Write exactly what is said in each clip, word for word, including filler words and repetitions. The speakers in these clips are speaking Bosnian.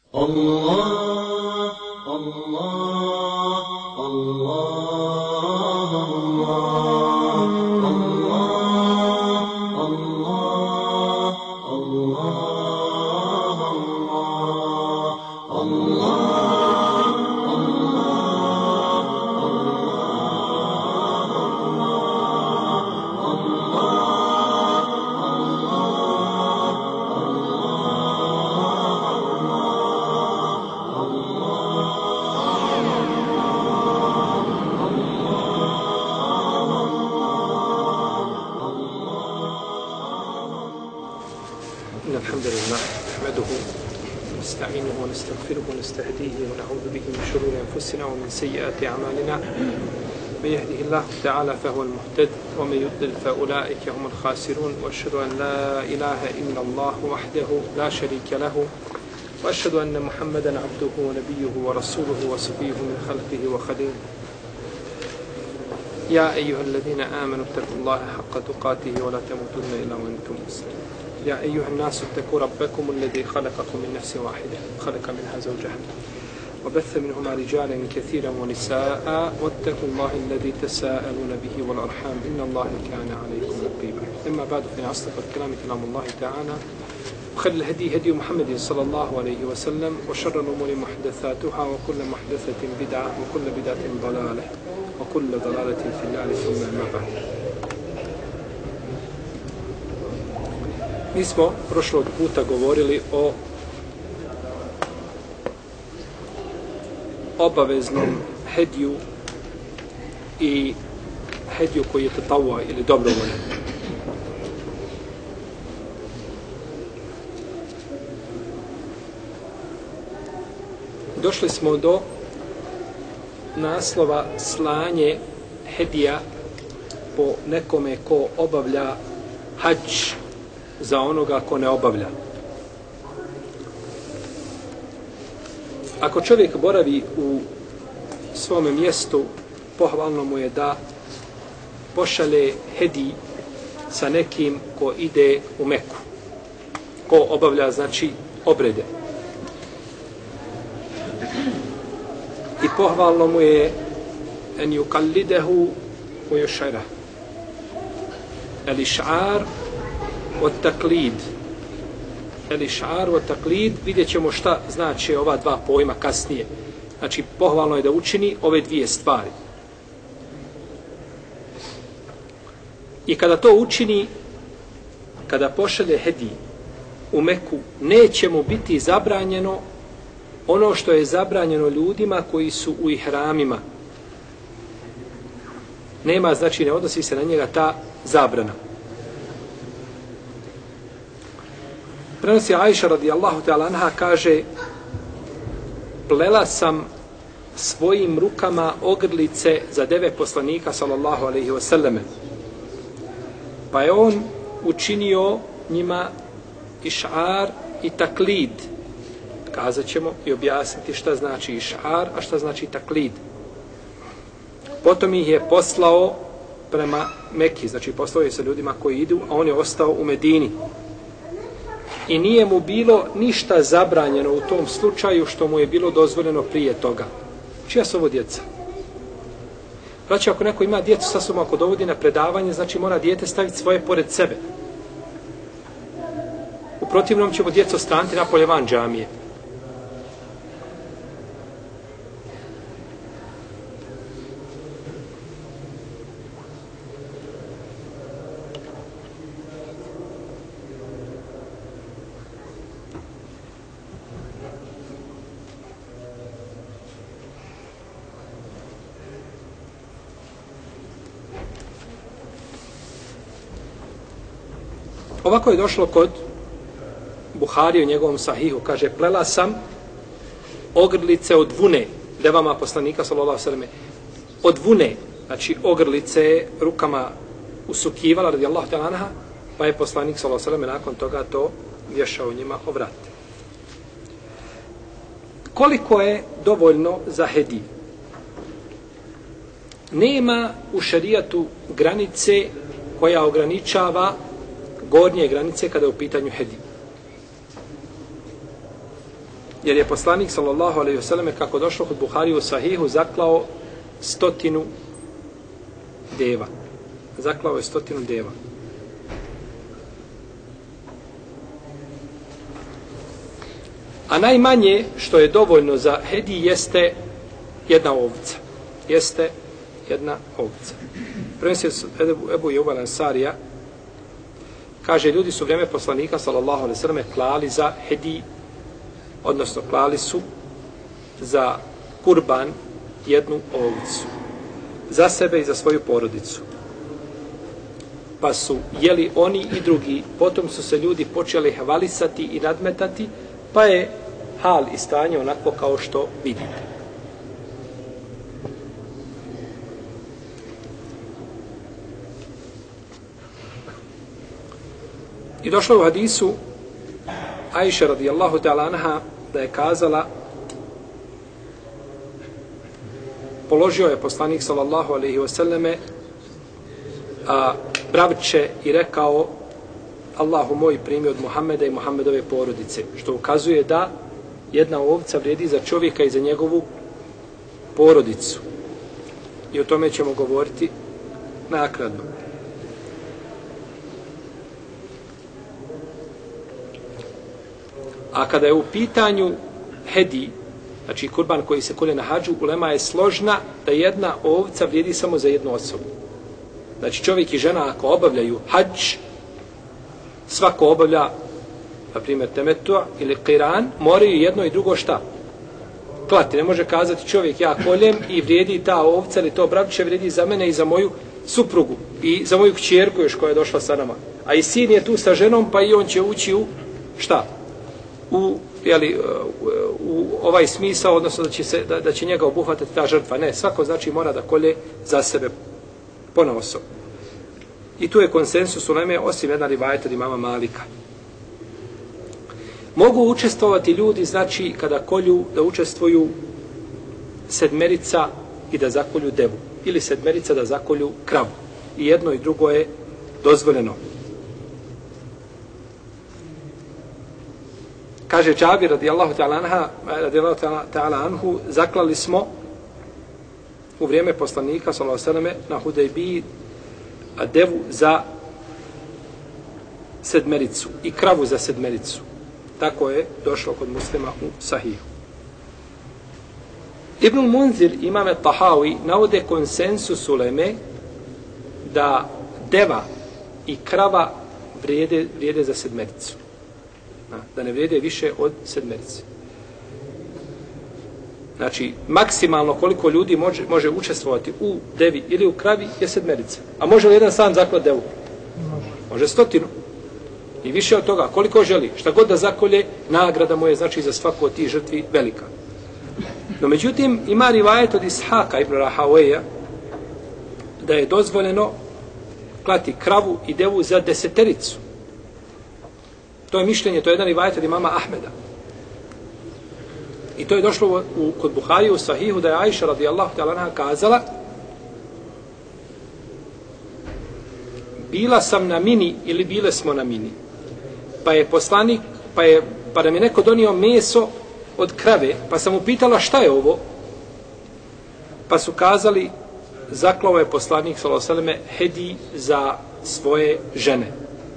Allah, Allah, Allah, Allah, Allah, Allah, Allah, الحمد لله نحمده ونستعينه ونستغفره ونستهديه ونعوذ به من شرور أنفسنا ومن سيئات أعمالنا من يهده الله تعالى فهو المهتد ومن يضلل فأولئك هم الخاسرون وأشهد أن لا إله إلا الله وحده لا شريك له وأشهد أن محمدا عبده ونبيه ورسوله وصفيه من خلقه وخليله يا أيها الذين آمنوا اتقوا الله حق تقاته ولا تموتن إلا وأنتم مسلمون يا أيها الناس اتقوا ربكم الذي خلقكم من نفس واحدة خلق منها زوجها وبث منهما رجالا كثيرا ونساء واتقوا الله الذي تساءلون به والأرحام إن الله كان عليكم رقيبا أما بعد فإن أصدق الكلام كلام الله تعالى وخير الهدي هدي محمد صلى الله عليه وسلم وشر الأمور محدثاتها وكل محدثة بدعة وكل بدعة ضلالة وكل ضلالة في النار ثم أما بعد. Mi smo prošlog puta govorili o obaveznom hediju i hediju koji je tatavua ili dobrovoljan. Došli smo do naslova slanje hedija po nekome ko obavlja hadž za onoga ko ne obavlja. Ako čovjek boravi u svome mjestu, pohvalno mu je da pošalje hedij sa nekim ko ide u Meku, ko obavlja, znači, obrede. I pohvalno mu je en yukallidehu u yushara. El iš'ar od taklid. El iš'ar od taklid. Vidjet ćemo šta znači ova dva pojma kasnije. Znači, pohvalno je da učini ove dvije stvari. I kada to učini, kada pošalje hedij u Meku, neće mu biti zabranjeno ono što je zabranjeno ljudima koji su u ihramima. Nema, znači, ne odnosi se na njega ta zabrana. Prenosi Ajša radijallahu ta'ala anha, kaže: plela sam svojim rukama ogrlice za deve poslanika sallallahu alejhi ve selleme. Pa je on učinio njima iš'ar i taklid. Kazat ćemo i objasniti šta znači iš'ar, a šta znači taklid. Potom ih je poslao prema Meki, znači poslao je sa ljudima koji idu, a on je ostao u Medini. I nije mu bilo ništa zabranjeno u tom slučaju što mu je bilo dozvoljeno prije toga. Čija su ovo djeca? Znači, ako neko ima djecu sa sobom, ako dovodi na predavanje, znači mora dijete staviti svoje pored sebe. U protivnom ćemo djecu straniti napolje van džamije. Ovako je došlo kod Buhari u njegovom sahihu, kaže: plela sam ogrlice od vune devama poslanika sallallahu alejhi ve selleme. Od vune, znači ogrlice rukama usukivala radijallahu ta'ala anha, pa je poslanik sallallahu alejhi ve selleme nakon toga to vješao njima o vrat. Koliko je dovoljno za hedij? Nema u šerijatu granice koja ograničava gornje granice kada je u pitanju hedij. jer je poslanik sallallahu alejhi ve selleme, kako došlo kod Buharije u Sahihu, zaklao stotinu deva. Zaklao je stotinu deva. A najmanje što je dovoljno za hedij jeste jedna ovca. Jeste jedna ovca. Prenosi Ebu Eyyub al-Ansarija, kaže, ljudi su u vrijeme poslanika sallallahu alejhi ve selleme klali za hedij, odnosno klali su za kurban jednu ovcu. Za sebe i za svoju porodicu. Pa su jeli oni i drugi. Potom su se ljudi počeli hvalisati i nadmetati, pa je hal i stanje onako kao što vidite. I došlo u hadisu Ajše radijallahu ta'ala anha da je kazala, položio je poslanik sallallahu alejhi ve selleme a bravče i rekao, Allahu moj, primi od Muhameda i Muhamedove porodice, što ukazuje da jedna ovca vrijedi za čovjeka i za njegovu porodicu. I o tome ćemo govoriti nakratko. A kada je u pitanju hedij, znači kurban koji se kolje na hadžu, ulema je složna da jedna ovca vrijedi samo za jednu osobu. Znači čovjek i žena ako obavljaju hadž, svako obavlja, na primjer temetua ili qiran, moraju jedno i drugo šta? Klati. Ne može kazati čovjek, ja koljem i vrijedi ta ovca ili to bravče vrijedi za mene i za moju suprugu i za moju kćerku još koja je došla sa nama. A i sin je tu sa ženom, pa i on će ući u šta? U, jeli, u ovaj smisao, odnosno da će, se, da, da će njega obuhvatati ta žrtva. Ne, svako znači mora da kolje za sebe ponaosob. I tu je konsensus uleme, osim jedna rivajeta od imama Malika. Mogu učestvovati ljudi, znači, kada kolju, da učestvuju sedmerica i da zakolju devu. Ili sedmerica da zakolju kravu. I jedno i drugo je dozvoljeno. Kaže Džabir radijallahu ta'ala anha, radijallahu ta'ala anhu, zaklali smo u vrijeme poslanika sallallahu alejhi ve selleme na Hudejbiji devu za sedmericu i kravu za sedmericu. Tako je došlo kod Muslima u Sahihu. Ibnul Munzir, imame Tahawi, navode konsensus uleme da deva i krava vrijede, vrijede za sedmericu. Da ne vrijede više od sedmerice. Znači, maksimalno koliko ljudi može, može učestvovati u devi ili u kravi je sedmerica. A može li jedan sam zaklati devu? Može. Može stotinu. I više od toga, koliko želi, šta god da zakolje, nagrada mu je, znači, za svaku od tih žrtvi velika. No, međutim, ima rivajet od Ishaka ibn Rahaweja da je dozvoljeno klati kravu i devu za desetericu. To je mišljenje, to je jedan rivajet od imama Ahmeda. I to je došlo u, kod Buharije u Sahihu da je Ajša radijallahu ta'ala anha kazala, bila sam na mini ili bile smo na mini. Pa je poslanik, pa je, pa da mi neko donio meso od krave, pa sam upitala šta je ovo? Pa su kazali, zaklao je poslanik sallallahu alejhi ve selleme hedij za svoje žene.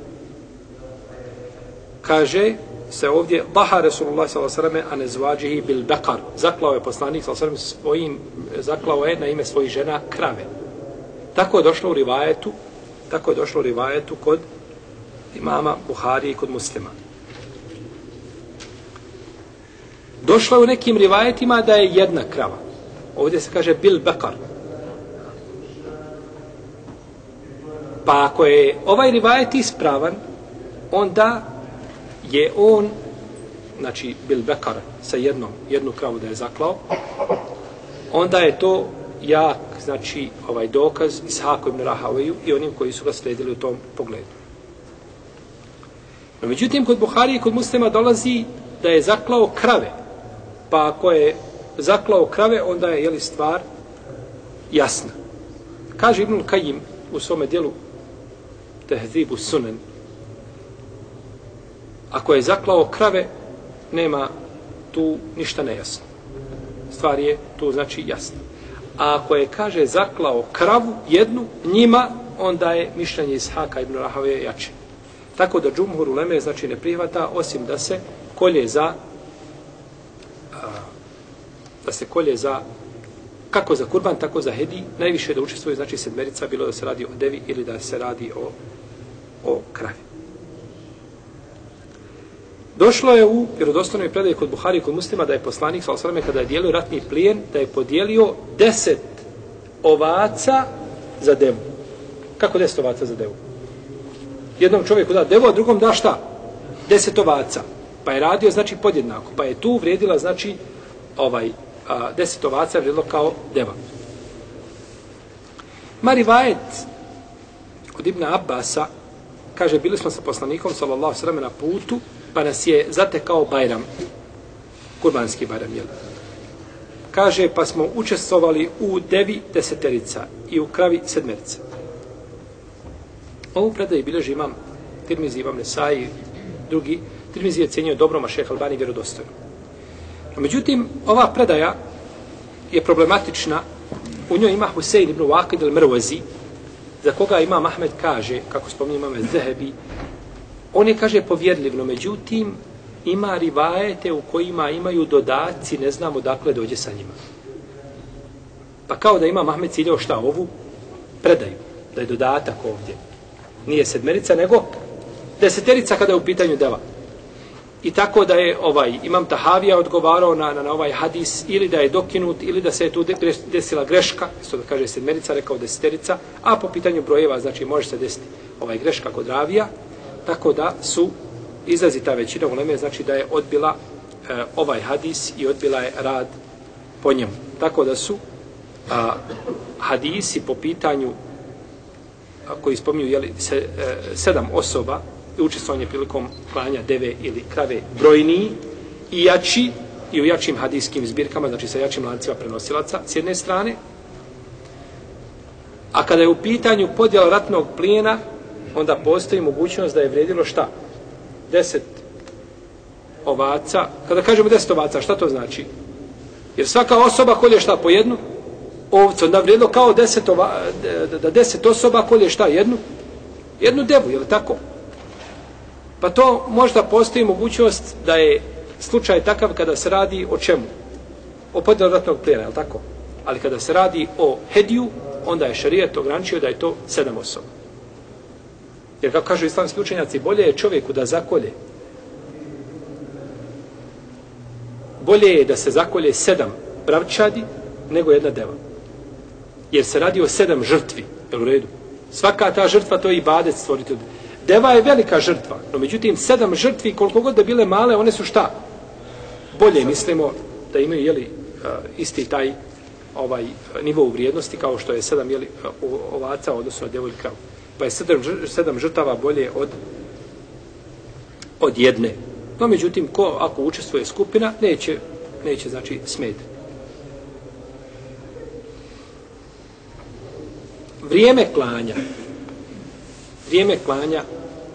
Kaže se ovdje Baha Resulullah sallallahu alejhi ve selleme anezvađihi bil bekar. Zaklao je poslanik sallallahu alejhi ve selleme svojim, zaklao je na ime svojih žena krave. Tako je došlo u rivajetu, tako je došlo u rivajetu kod imama Buhari i kod Muslima. Došlo je u nekim rivajetima da je jedna krava. Ovdje se kaže bil bekar. Pa ako je ovaj rivajet ispravan, onda je on, znači bil bekar sa jednom, jednu kravu da je zaklao, onda je to jak, znači ovaj dokaz Ishaku ibn Rahaweju i onim koji su ga sledili u tom pogledu. No, međutim, kod Buhari i kod Muslima dolazi da je zaklao krave. Pa ako je zaklao krave, onda je, jeli, stvar jasna. Kaže Ibnul Kajim u svome dijelu Tehzibu Sunan, ako je zaklao krave, nema tu ništa nejasno. Stvar je tu znači jasna. A ako je, kaže, zaklao kravu jednu njima, onda je mišljenje Ishaka ibn Rahave jače. Tako da džumhur uleme znači ne prihvata, osim da se kolje za a, da se kolje za kako za kurban, tako za hedi, najviše da učestvuje znači sedmerica, bilo da se radi o devi ili da se radi o, o kravi. Došlo je u vjerodostojnoj predaji kod Buhari i kod Muslima da je poslanik sallallahu alejhi ve sellem kada je dijelio ratni plijen, da je podijelio deset ovaca za devu. Kako deset ovaca za devu? Jednom čovjeku da devu, a drugom da šta? Deset ovaca. Pa je radio znači podjednako. Pa je tu vrijedila znači ovaj a, deset ovaca je vrijedilo kao deva. Marivajet od Ibn Abbasa kaže, bili smo sa poslanikom sallallahu alejhi ve sellem na putu, pa nas je zatekao Bajram, kurbanski Bajram, jel? Kaže, pa smo učestvovali u devi deseterica i u kravi sedmerica. Ovu predaju bilježi imam Tirmizi, imam Nesai, drugi. Tirmizi je cijenio dobrom, a šejh Albani vjerodostojno. Međutim, ova predaja je problematična. U njoj ima Husein ibn Waqid al-Marwazi, za koga imam Ahmed kaže, kako spominje imam Zehebi, on je, kaže, povjerljiv, no međutim, ima rivajete u kojima imaju dodaci, ne znamo dakle dođe sa njima. Pa kao da ima Ahmed ciljao šta ovu predaju, da je dodatak ovdje. Nije sedmerica, nego deseterica kada je u pitanju deva. I tako da je ovaj imam Tahavija odgovarao na, na, na ovaj hadis, ili da je dokinut, ili da se je tu desila greška, isto da kaže sedmerica, rekao deseterica, a po pitanju brojeva, znači može se desiti ovaj greška kod ravija, tako da su izlazi ta većina uleme, znači da je odbila e, ovaj hadis i odbila je rad po njemu. Tako da su a, hadisi po pitanju a, koji spominju jeli, se, e, sedam osoba i učestvovanje prilikom klanja deve ili krave brojniji i jači i u jačim hadijskim zbirkama, znači sa jačim lancima prenosilaca s jedne strane. A kada je u pitanju podjela ratnog plijena, onda postoji mogućnost da je vrijedilo šta? Deset ovaca. Kada kažemo deset ovaca, šta to znači? Jer svaka osoba kolje šta po jednu ovcu, onda vrijedilo kao deset, ova, da deset osoba kolje šta jednu? Jednu devu, je li tako? Pa to možda postoji mogućnost da je slučaj takav kada se radi o čemu? O podjelu ratnog plijena, je li tako? Ali kada se radi o hediju, onda je šerijat ograničio da je to sedam osoba. Jer kako kažu islamski učenjaci, bolje je čovjeku da zakolje. Bolje je da se zakolje sedam bravčadi nego jedna deva. Jer se radi o sedam žrtvi. Jel u redu? Svaka ta žrtva to je ibadet stvoriti. Deva je velika žrtva. No međutim, sedam žrtvi, koliko god da bile male, one su šta? Bolje mislimo da imaju jeli, isti taj ovaj nivo vrijednosti kao što je sedam jeli, ovaca odnosno devu ili kravu. Pa je sedam, sedam žrtava bolje od od jedne. No međutim, ko ako učestvuje skupina, neće, neće znači smeti. Vrijeme klanja. Vrijeme klanja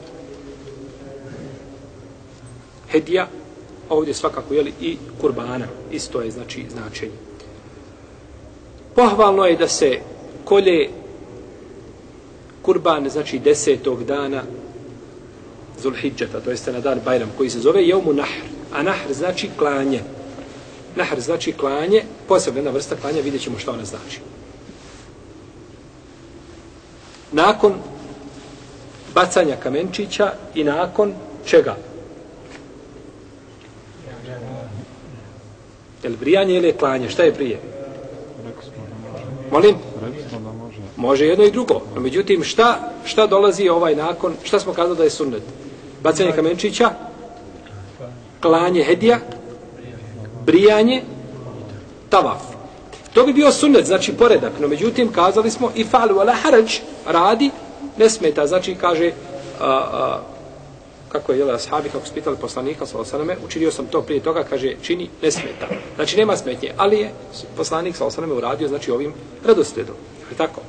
hedija, ovdje svakako jeli i kurbana, isto je znači značenje. Pohvalno je da se kolje kurban, znači desetog dana Zulhidžeta, to jeste na dan Bajram, koji se zove Jeumu Nahr. A Nahr znači klanje. Nahr znači klanje, posebna jedna vrsta klanja, vidjet ćemo šta ona znači. Nakon bacanja kamenčića i nakon čega? Je li brijanje ili je klanje? Šta je prije? Molim? Može jedno i drugo. No, međutim, šta, šta dolazi ovaj nakon? Šta smo kazali da je sunnet? Bacanje kamenčića, klanje hedija, brijanje, tavaf. To bi bio sunnet, znači poredak. No, međutim, kazali smo i falu ala harađ, radi, ne smeta. Znači, kaže, a, a, kako je jela ashabi, kako su pitali poslanika, sallallahu alejhi ve selleme, učinio sam to prije toga, kaže, čini, ne smeta. Znači, nema smetnje, ali je poslanik, sallallahu alejhi ve selleme, uradio, znači, ovim redoslijedom. Je tako?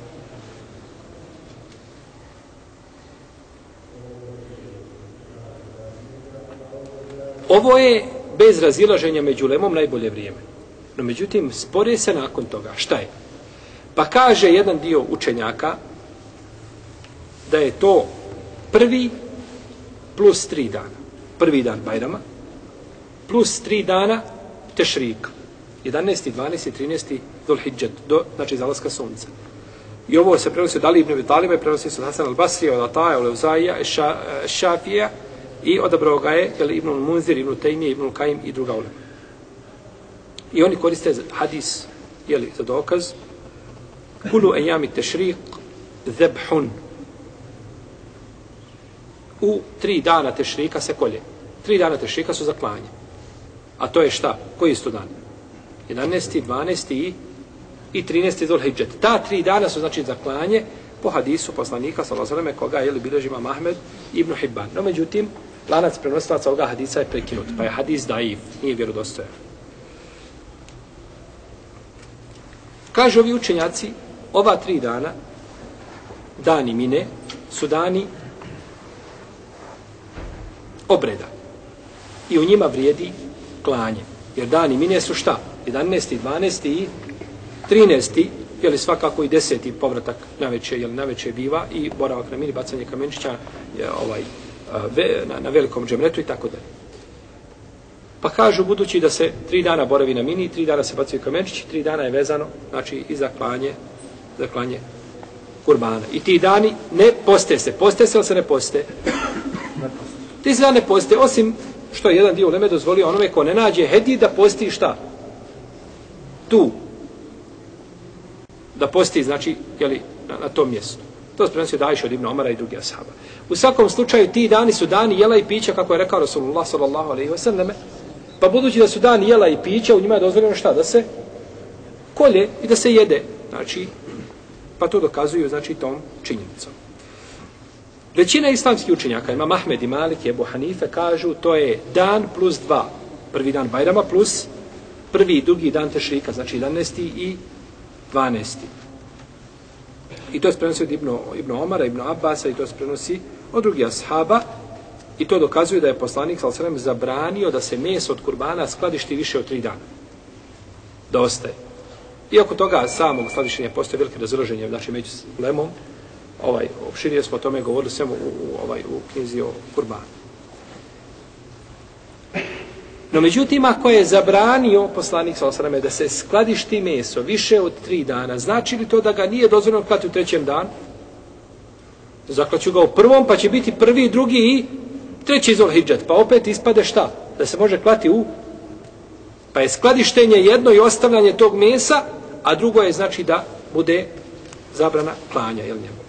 Ovo je bez razilaženja među ulemom najbolje vrijeme. No međutim, spore se nakon toga. Šta je? Pa kaže jedan dio učenjaka da je to prvi plus tri dana. Prvi dan Bajrama plus tri dana Tešrika. jedanaesti, dvanaesti, trinaesti Dhul-Hidžet, do, znači zalaska sunca. I ovo se prenosi od Ali ibn Abi Taliba, prenosi se od Hasan al-Basrija, od Ataja, od Leuzaija, Šafija i odabrao ga je jel, Ibn Munzir, Ibn Tejmije, Ibn Kajim i druga ulema. I oni koriste hadis jeli, za dokaz Kulu ejami tešriq zebhun. U tri dana tešrika se kolje. Tri dana tešrika su za klanje. A to je šta? Koji su dan? jedanaesti, dvanaesti i trinaesti Dhul-Hidžet. Ta tri dana su znači za klanje po hadisu poslanika sallallahu alejhi ve sellem koga je li bilježi Imam Ahmed ibn Hibban. No međutim, lanac prenosilaca ovoga hadisa je prekinut, pa je hadis daif, nije vjerodostojan. Kažu ovi učenjaci, ova tri dana, dani mine, su dani obreda. I u njima vrijedi klanje. Jer dani mine su šta? jedanaesti, dvanaesti i trinaesti, jeli svakako i deseti povratak na veče, jeli na veče biva i boravak na mini, bacanje kamenčića je, ovaj, ve, na, na velikom džemretu i tako dalje. Pa kažu, budući da se tri dana boravi na mini, tri dana se bacaju kamenčići, tri dana je vezano, znači i za klanje, za klanje kurbana. I ti dani ne poste se. Poste se ili se ne poste? Ti se dani ne poste, osim što je jedan dio uleme dozvolio onome ko ne nađe hedi da posti šta? Tu. Da posti, znači, jeli, na, na tom mjestu. To se prenosio Ajša od Ibn Omara i drugi ashaba. U svakom slučaju, ti dani su dani jela i pića, kako je rekao Rasulullah sallallahu alejhi ve selleme. Pa budući da su dani jela i pića, u njima je dozvoljeno šta? Da se kolje i da se jede. Znači, pa to dokazuju, znači, tom činjenicom. Većina islamskih učenjaka, Imam Ahmed i Malik i Ebu Hanife, kažu to je dan plus dva. Prvi dan Bajrama plus prvi i drugi dan Tešrika, znači jedanaesti i dvanaesti. I to se prenosi od Ibn, Ibn Omara, Ibn Abbasa i to se prenosi od drugih ashaba. I to dokazuje da je poslanik sallallahu alejhi ve sellem zabranio da se meso od kurbana skladišti više od tri dana. Da ostaje. I oko toga samog skladištenja postoje velike razilaženje, znači među ulemom. Ovaj, opširije smo o tome govorili svemu u, u, ovaj, u knjizi o kurbanu. No međutim, ako je zabranio poslanik sallallahu alejhi ve sellem da se skladišti meso više od tri dana, znači li to da ga nije dozvoljeno klati u trećem danu? Zaklaću ga u prvom, pa će biti prvi, drugi i treći Dhul-Hidžet, pa opet ispade šta? Da se može klati u... Pa je skladištenje jedno i ostavljanje tog mesa, a drugo je znači da bude zabrana klanja, jel njemu?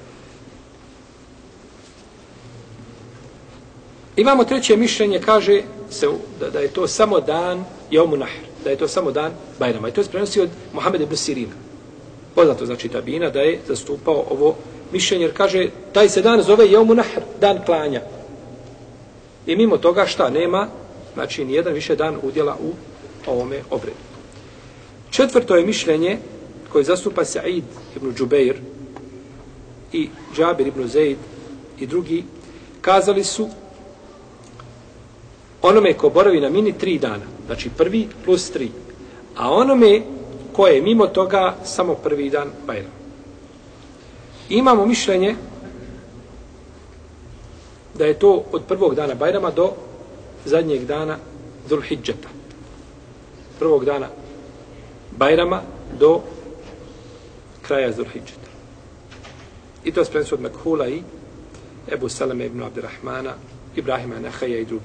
Imamo treće mišljenje, kaže se da, da je to samo dan Jaumu Nahr, da je to samo dan Bajrama. I to je prenosi od Muhameda ibn Sirina. Poznato znači tabina da je zastupao ovo mišljenje, jer kaže taj se dan zove Jaumu Nahr, dan klanja. I mimo toga šta nema, znači nijedan više dan udjela u ovome obredu. Četvrto je mišljenje koje zastupa Sa'id ibn Džubeir i Džabir ibn Zaid i drugi, kazali su onome ko boravi na mini tri dana, znači prvi plus tri, a onome ko je mimo toga samo prvi dan Bajrama. Imamo mišljenje da je to od prvog dana Bajrama do zadnjeg dana Dhul-Hidžeta. Prvog dana Bajrama do kraja Dhul-Hidžeta. I to je prenosi od Mekhula i Ebu Salame ibn Abdirrahmana, Ibrahima Nehaja i drugi.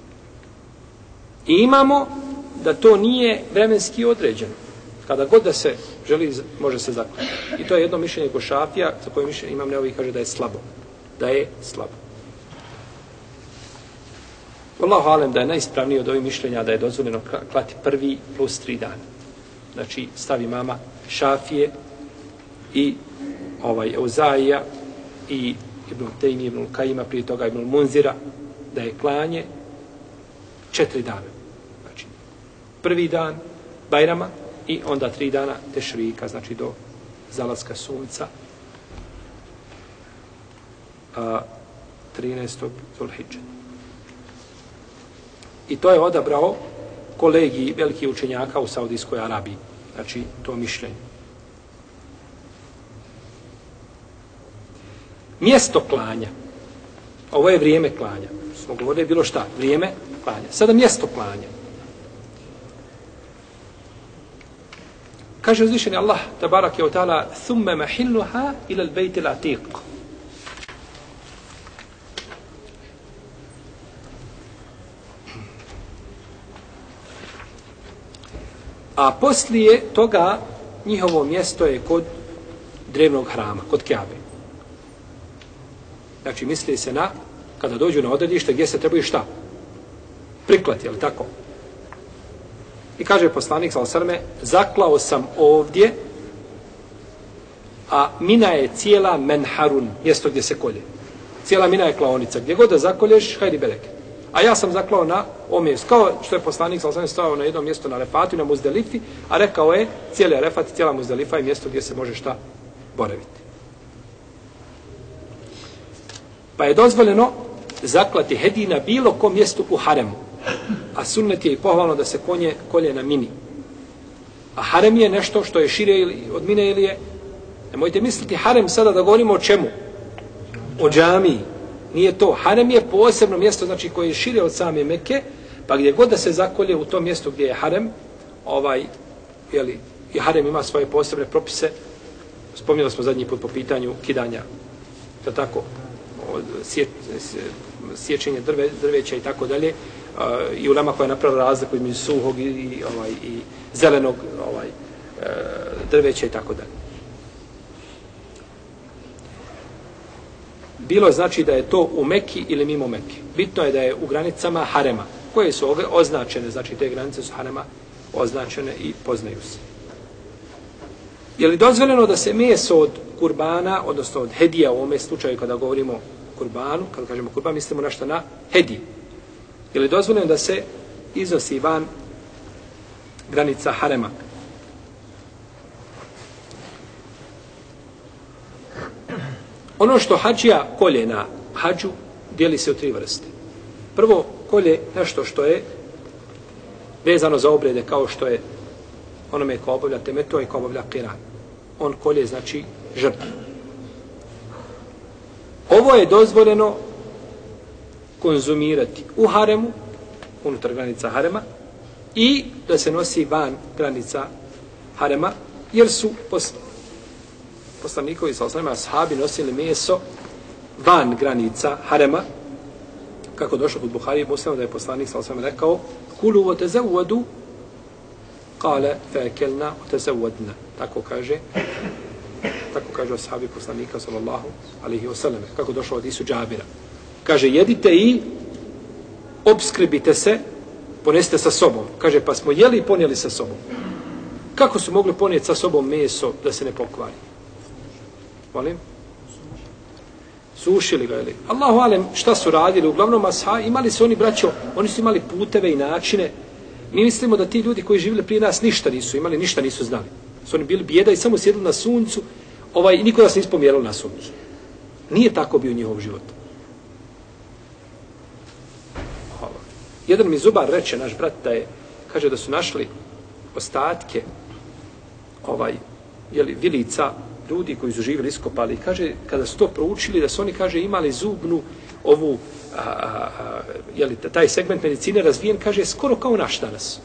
I imamo da to nije vremenski određeno. Kada god da se želi, može se zaklati. I to je jedno mišljenje kod Šafija, za koje mišljenje Imam Neovi kaže da je slabo. Da je slabo. Allahu alem da je najispravnije od ovih mišljenja da je dozvoljeno klati prvi plus tri dana. Znači stavi mama Šafije i ovaj Euzaija i Ibn Tejmi, Ibn Kajima, prije toga Ibn Munzira, da je klanje četiri dana. Znači prvi dan Bajrama i onda tri dana Tešrika, znači do zalaska sunca a, trinaestog Dhul-Hidžeta. I to je odabrao kolegi velikih učenjaka u Saudijskoj Arabiji. Znači, to mišljenje. Mjesto klanja. Ovo je vrijeme klanja. Smo govorili bilo šta? Vrijeme klanja. Sada mjesto klanja. Kaže uzvišeni Allah, tabarak je od ta'ala, thumme mahilluha ila al-bejti al-atiq. A poslije toga njihovo mjesto je kod drevnog hrama, kod Kjabe. Znači, misli se na, kada dođu na odredište, gdje se trebaju šta? Priklati, je li tako? I kaže poslanik, sallallahu alejhi ve selleme, zaklao sam ovdje, a mina je cijela menharun, mjesto gdje se kolje. Cijela mina je klaonica. Gdje god da zakolješ, hajdi beleke. A ja sam zaklao na ovom mjestu. Kao što je poslanik, sallallahu alejhi ve selleme, stavio na jednom mjestu na Arefatu, na Muzdelifi, a rekao je, cijeli Arefat, cijela Muzdelifa je mjesto gdje se može šta boraviti. Pa je dozvoljeno zaklati hedij na bilo kom mjestu u haremu. A sunnet je i pohvalno da se konje kolje na mini. A harem je nešto što je šire ili, od mine ili je... Nemojte misliti harem sada da govorimo o čemu? O džamiji. Nije to. Harem je posebno mjesto, znači koje je šire od same Mekke, pa gdje god da se zakolje u tom mjestu gdje je harem, ovaj, jeli, i harem ima svoje posebne propise. Spominjali smo zadnji put po pitanju kidanja, to tako, sje, sječenje drve, drveća i tako dalje, i ulema koja je napravila razliku između suhog i, i, ovaj, i zelenog ovaj, drveća i tako dalje. Bilo znači da je to u Meki ili mimo Meki. Bitno je da je u granicama harema, koje su označene, znači te granice su harema označene i poznaju se. Je li dozvoljeno da se meso od kurbana, odnosno od hedija u ovome slučaju kada govorimo o kurbanu, kada kažemo kurban, mislimo na šta? Na hedij. Je li dozvoljeno da se iznosi van granica harema? Ono što hađija kolje na hađu dijeli se u tri vrste. Prvo, kolje nešto što je vezano za obrede, kao što je onome ko obavlja temetu i ko obavlja qiran. On kolje znači žrtvu. Ovo je dozvoljeno konzumirati u haremu, unutar granica harema, i da se nosi van granica harema, jer su pos, poslanikovi sa osnovima ashabi nosili meso van granica harema, kako došlo kod Buhari i Muslima da je poslanik sa osnovima rekao kulu wa tazawwadu kale fekelna wa tazawwadna. Tako kaže tako kaže ashabi poslanika sallallahu alaihi wa sallam, kako došlo od Isu Džabira. Kaže, jedite i obskrbite se, ponesite sa sobom. Kaže, pa smo jeli i ponijeli sa sobom. Kako su mogli ponijeti sa sobom meso da se ne pokvari? Molim? Sušili ga, jeli? Allahu alem, šta su radili? Uglavnom, asha, imali su oni, braćo, oni su imali puteve i načine. Mi mislimo da ti ljudi koji živjeli prije nas ništa nisu imali, ništa nisu znali. Su oni bili bijeda i samo sjedili na suncu, ovaj, i niko da se ispomjerali na suncu. Nije tako bio njihov život. Jedan mi zubar reče, naš brat, da je, kaže da su našli ostatke ovaj, jeli, vilica ljudi koji su živjeli iskopali. Kaže, kada su to proučili, da su oni, kaže, imali zubnu ovu, a, a, a, jeli, taj segment medicine razvijen, kaže, skoro kao naš danas.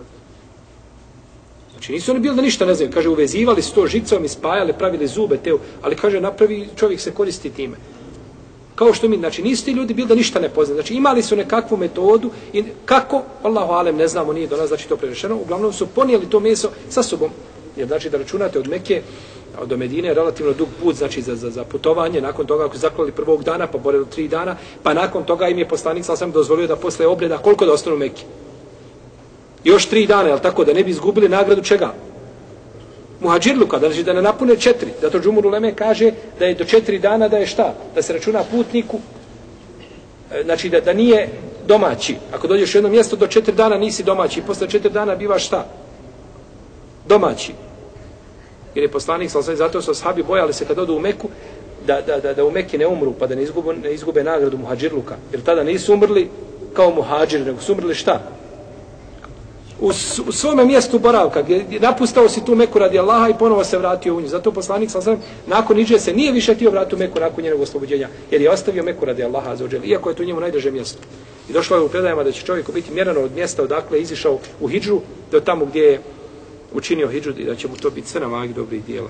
Znači, nisu oni bili da ništa ne znaju. Kaže, uvezivali su to žicom i spajali, pravili zube, te, ali, kaže, napravi, čovjek se koristi time. Kao što mi, znači, nisu ti ljudi bili da ništa ne poznaju. Znači, imali su nekakvu metodu i kako, Allahu alem, ne znamo, nije do nas, znači, to prerešeno. Uglavnom su ponijeli to meso sa sobom. Jer, znači, da računate od Mekke do Medine je relativno dug put, znači, za, za, za putovanje. Nakon toga, ako su zaklali prvog dana, pa boreli tri dana, pa nakon toga im je poslanik sa sam dozvolio da posle obreda, koliko da ostanu u Mekke? Još tri dana, jel tako, da ne bi izgubili nagradu čega? Muhadžirluka, znači da ne napune četiri. Zato Džumhur uleme kaže da je do četiri dana da je šta? Da se računa putniku, znači da, da nije domaći. Ako dođeš u jedno mjesto, do četiri dana nisi domaći. Posle četiri dana bivaš šta? Domaći. Jer je poslanik, zato su ashabi bojali se kad odu u Meku, da, da, da, da u Meki ne umru, pa da ne izgube, ne izgube nagradu muhadžirluka. Jer tada nisu umrli, kao muhađiri, nego su umrli šta? U, u svome mjestu boravka, gdje napustao si tu Meku radi Allaha i ponovo se vratio u nju. Zato poslanik sallallahu alejhi ve sellem nakon hidže se nije više htio vratiti u Meku nakon njenog oslobođenja, jer je ostavio Meku radi Allaha azza wa dželle, iako je to njemu najdraže mjesto. I došlo je u predajama da će čovjeku biti mjereno od mjesta odakle je izišao u hidžu do tamo gdje je učinio hidžu i da će mu to biti sve na vagi dobrih djela.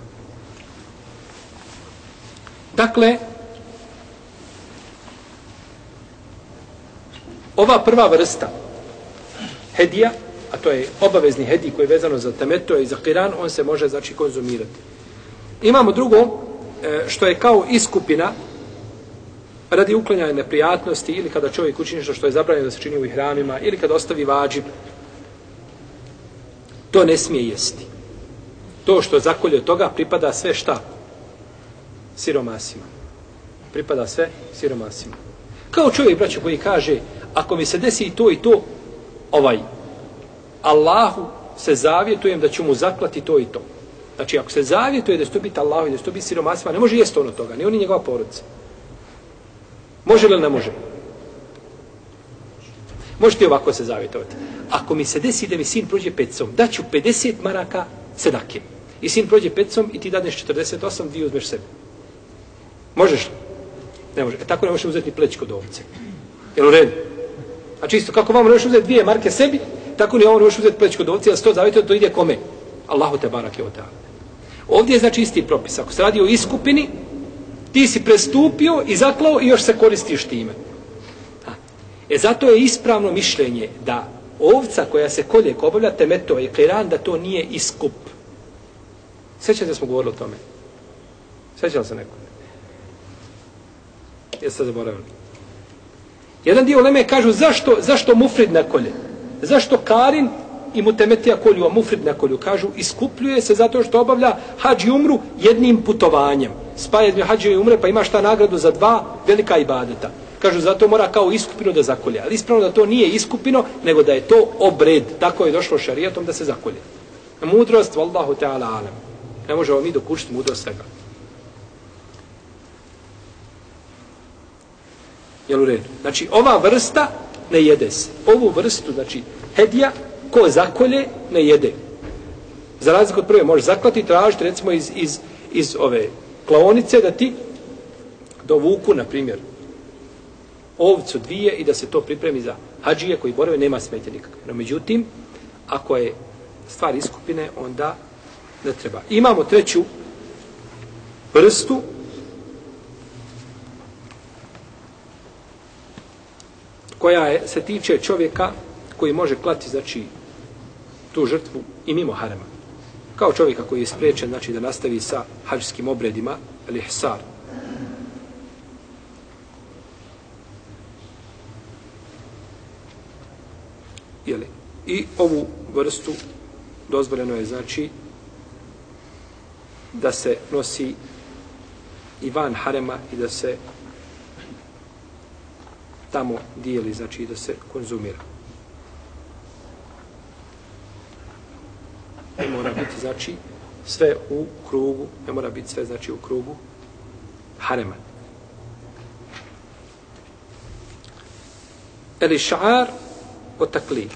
Dakle, ova prva vrsta hedija, a to je obavezni hedij koji je vezano za temeto i za kiran, on se može znači konzumirati. Imamo drugo, što je kao iskupina radi uklanjanja neprijatnosti ili kada čovjek učini što je zabranjeno da se čini u ihramima ili kada ostavi vađib, to ne smije jesti. To što zakolje od toga pripada sve šta? Siromasima. Pripada sve siromasima. Kao čovjek, braćo, koji kaže, ako mi se desi i to i to, ovaj, Allahu se zavjetujem da ću mu zaklati to i to. Znači, ako se zavjetuje da će to biti Allahu i da će to biti siromasima, ne može jesti ono toga, ni on ni njegova porodica. Može li ne može? Može ti ovako se zavjetovati. Ako mi se desi da mi sin prođe pecom, daću pedeset maraka sedake. I sin prođe pecom i ti dadneš četrdeset osam, dvije uzmeš sebi. Možeš li? Ne može. E tako ne možeš uzeti pleć kod ovce. Jel u redu? A čisto, kako vam možeš uzeti dvije marke sebi, tako ni ovo možeš uzeti pleć kod ovce, jer se to zavjetuje, to ide kome? Allahu te barake o ta'ala. Ovdje je znači isti propis. Ako se radi o iskupini, ti si prestupio i zaklao i još se koristiš time. E zato je ispravno mišljenje da ovca koja se kolje, ko obavlja temeto i kiran, da to nije iskup. Sjećate da smo govorili o tome? Sjećali se neko? Jeste se zaboravili? Jedan dio uleme kažu zašto, zašto mufrid ne kolje? Zašto karin i mutemetija kolju, a mufrid ne kolju? Kažu iskupljuje se zato što obavlja hadž i umru jednim putovanjem. Spaja hadž i umre pa imaš ta nagradu za dva velika ibadeta. Kažu zato mora kao iskupino da zakolje. Ali ispravno da to nije iskupino, nego da je to obred. Tako je došlo šarijatom da se zakolje. Mudrost, vallahu ta'ala alam. Ne možemo mi dokučiti mudrost svega. Jel u redu? Znači, ova vrsta ne jede se. Ovu vrstu, znači, hedija, ko zakolje, ne jede. Za razliku od prve, možeš zaklati, tražiti, recimo, iz, iz, iz ove klaonice, da ti dovuku, na primjer, ovcu dvije i da se to pripremi za hadžije koji borave, nema smetje nikakve. No, međutim, ako je stvar iskupine, onda ne treba. Imamo treću vrstu, koja je, se tiče čovjeka koji može klati, znači, tu žrtvu i mimo harema. Kao čovjeka koji je spriječen, znači, da nastavi sa hadžskim obredima, ili ihsar. Jeli? I ovu vrstu dozvoljeno je, znači, da se nosi i van harema i da se tamo dijeli, znači da se konzumira. Ne mora biti, znači, sve u krugu, ne mora biti sve, znači, u krugu harema. Eli ša'ar o taklid.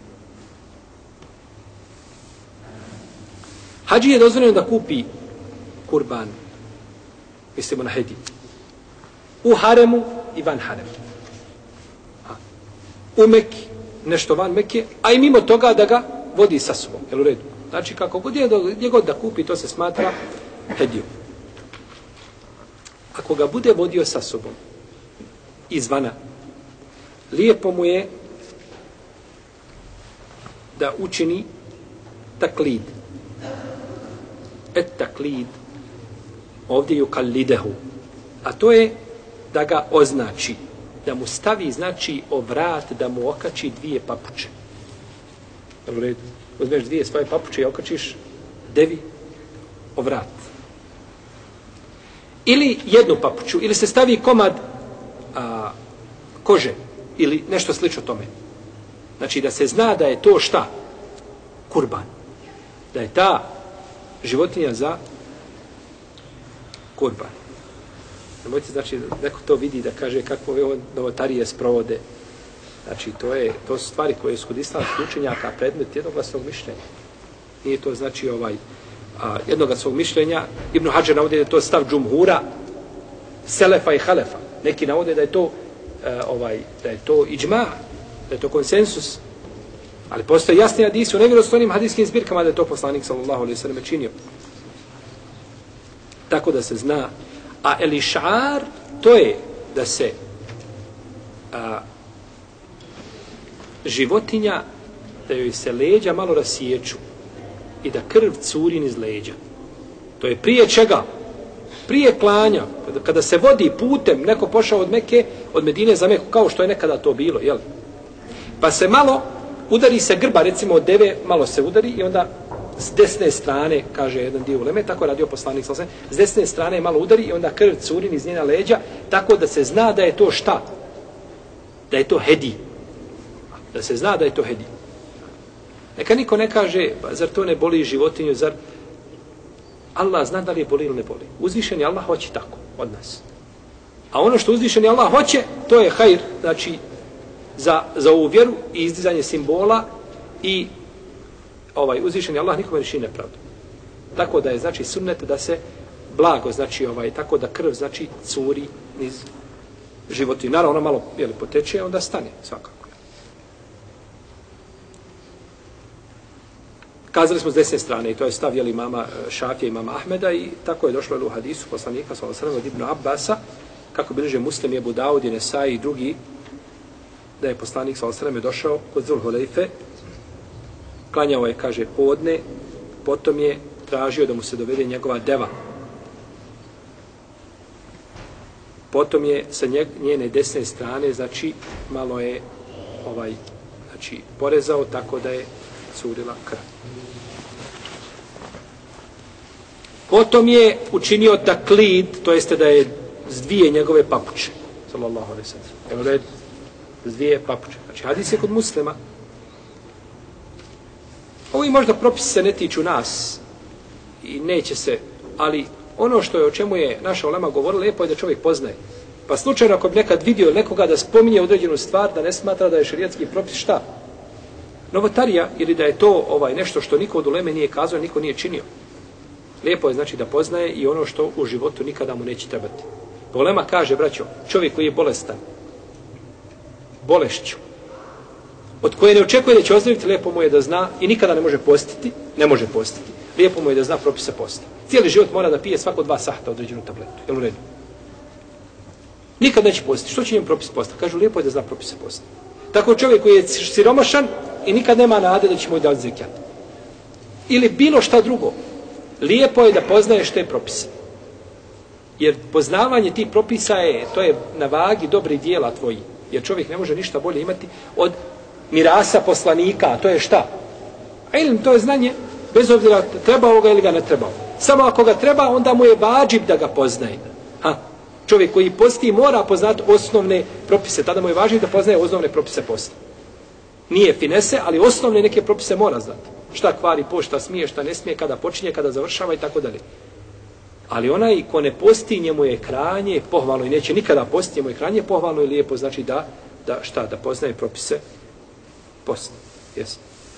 Hadži je dozvoljeno da kupi kurban, mislimo na hediju, u haremu i van haremu. U Meki, nešto van Mekije, a i mimo toga da ga vodi sa sobom. Jel u redu? Znači, kako god je, gdje god da kupi, to se smatra hedijom. Ako ga bude vodio sa sobom, izvana, lijepo mu je da učini taklid. Et taklid, ovdje ju kalidehu, a to je da ga označi, da mu stavi, znači, o vrat, da mu okači dvije papuče. U redu. Uzmeš dvije svoje papuče i okačiš devi o vrat. Ili jednu papuču, ili se stavi komad a, kože, ili nešto slično tome. Znači, da se zna da je to šta? Kurban. Da je ta životinja za kurban. Nemojte, znači, neko to vidi da kaže kakve ove novotarije sprovode. Znači, to, je, to su stvari koje su kod islamskih učenjaka predmet jednoglasnog mišljenja. Nije to znači ovaj a, jednoglasnog mišljenja. Ibn Hadžar navodi da je to stav džumhura, selefa i halefa. Neki navode da je to e, ovaj da je to iđma, da je to konsensus. Ali postoje jasni hadisi u nevjerostojnim hadijskim zbirkama da je to poslanik sallallahu alejhi ve sellem činio. Tako da se zna. A elišar, to je da se a, životinja, da joj se leđa malo rasiječu i da krv curi niz leđa. To je prije čega? Prije klanja, kada se vodi putem, neko pošao od Mekke, od Medine za Meku, kao što je nekada to bilo, jel? Pa se malo, udari se grba, recimo od deve, malo se udari i onda s desne strane, kaže jedan dio uleme, tako je radio poslanik, s desne strane malo udari i onda krv curi niz njena leđa, tako da se zna da je to šta? Da je to hedi. Da se zna da je to hedi. Neka niko ne kaže, zar to ne boli životinju, zar... Allah zna da li je boli ili ne boli. Uzvišeni Allah hoće tako od nas. A ono što uzvišeni Allah hoće, to je hajr, znači za, za ovu vjeru i izdizanje simbola i ovaj uzvišeni Allah nikome ne čini nepravdu. Tako da je znači sunnet da se blago, znači ovaj tako da krv znači curi niz životinju. Naravno ona malo je li poteče, onda stane svakako. Kazali smo s desne strane i to je stav jeli mama Šafija i mama Ahmeda i tako je došlo u hadisu poslanika sallallahu alejhi ve sellem od Ibn Abbasa, kako bilježe Muslim i Abu Daud i Nesai i drugi, da je poslanik sallallahu alejhi ve sellem došao kod Zulhulejfe, klanjao je, kaže, podne, potom je tražio da mu se dovede njegova deva. Potom je sa njene desne strane, znači, malo je ovaj, znači, porezao tako da je curila krv. Potom je učinio taklid, to jeste da je s dvije njegove papuče, sallallahu alejhi ve sellem. Evo red, s dvije papuče. Znači, hadis je kod Muslima. Ovi možda propisi se ne tiču nas i neće se, ali ono što je o čemu je naša ulema govorila, lijepo je da čovjek poznaje. Pa slučajno ako bi nekad vidio nekoga da spominje određenu stvar, da ne smatra da je šerijatski propis šta? Novotarija, ili da je to ovaj nešto što niko od uleme nije kazao, niko nije činio. Lijepo je znači da poznaje i ono što u životu nikada mu neće trebati. Ulema kaže, braćo, čovjek koji je bolestan, bolešću, od koje ne očekuje da će ozdraviti, lijepo mu je da zna i nikada ne može postiti, ne može postiti. Lijepo mu je da zna propise posta. Cijeli život mora da pije svako dva sahta određenu tabletu. Jel u redu? Nikad neće postiti. Što će njemu propis posta? Kažu, lijepo je da zna propise posta. Tako čovjek koji je siromašan i nikad nema nade da će mu dati zekijat. Ili bilo šta drugo. Lijepo je da poznaješ te propise. Jer poznavanje tih propisa je, to je na vagi dobrih dijela tvoji. Jer čovjek ne može ništa bolje imati od mirasa poslanika, a to je šta? A ilm, to je znanje, bez obzira trebao ga ili ga ne trebao. Samo ako ga treba, onda mu je vađib da ga poznaje. Ha? Čovjek koji posti mora poznati osnovne propise, tada mu je važno da poznaje osnovne propise posta. Nije finese, ali osnovne neke propise mora znati. Šta kvari post, šta smije, šta ne smije, kada počinje, kada završava i tako dalje. Ali onaj ko ne posti, njemu je krajnje pohvalno i neće nikada postiti, njemu je krajnje pohvalno i lijepo, znači da, da šta, da poznaje propise posta. Yes.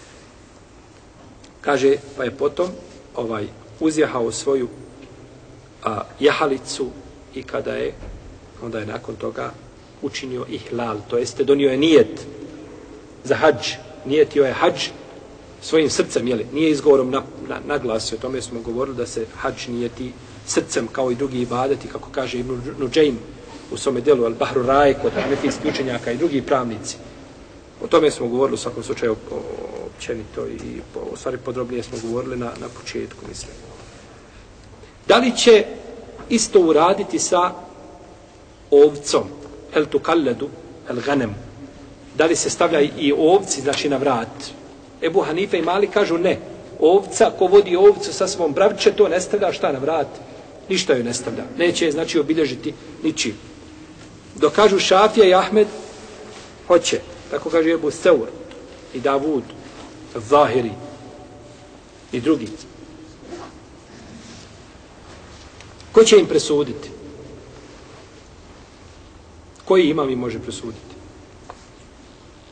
Kaže, pa je potom ovaj uzjahao svoju a, jahalicu i kada je, onda je nakon toga učinio ihlal, to jeste donio je nijet za hadž, nijetio je hadž svojim srcem, jeli, nije izgovorom na, na, naglasio, o tome smo govorili da se hadž nijeti srcem kao i drugi ibadeti, kako kaže Ibn Nuđejm u svome delu Al-Bahru Raj, kod hanefijskih učenjaka i drugi pravnici. O tome smo govorili u svakom slučaju općenito i po, u stvari podrobnije smo govorili na, na početku, mislim. Da li će isto uraditi sa ovcom, el tukalledu, el ganem? Da li se stavlja i ovci, znači na vrat? Ebu Hanife i Malik kažu ne. Ovca, ko vodi ovcu sa svom braviće, to ne stavlja šta na vrat? Ništa joj ne stavlja. Neće je, znači, obilježiti ničim. Dok kažu Šafija i Ahmed, hoće. Tako kaže Ebu Seur i Davud, Zahiri i drugi. Ko će im presuditi? Koji imam im može presuditi?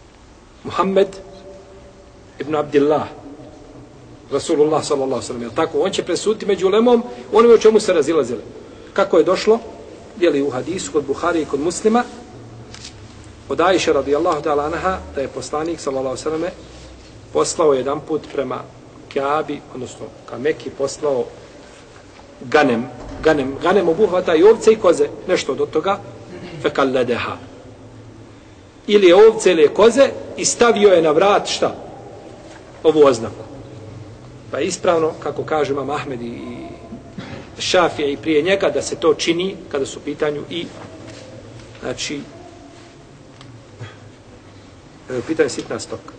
Muhammed ibn Abdillah, Rasulullah sallallahu alejhi ve sellem, tako, on će presuditi među ulemom onome o čemu se razilazili. Kako je došlo, dijeli u hadisu kod Buhari i kod Muslima, od Ajše radijallahu ta'ala anha, da je poslanik sallallahu alejhi ve selleme poslao jedan put prema Kaabi, odnosno ka Meki, poslao ganem, ganem, ganem obuhvata i ovce i koze, nešto od toga, fekalledeha. Ili je ovce ili je koze i stavio je na vrat šta? Ovu oznaku. Pa je ispravno, kako kaže imam Ahmed i Šafija i prije njega, da se to čini kada su u pitanju i znači u pitanju sitna stoka.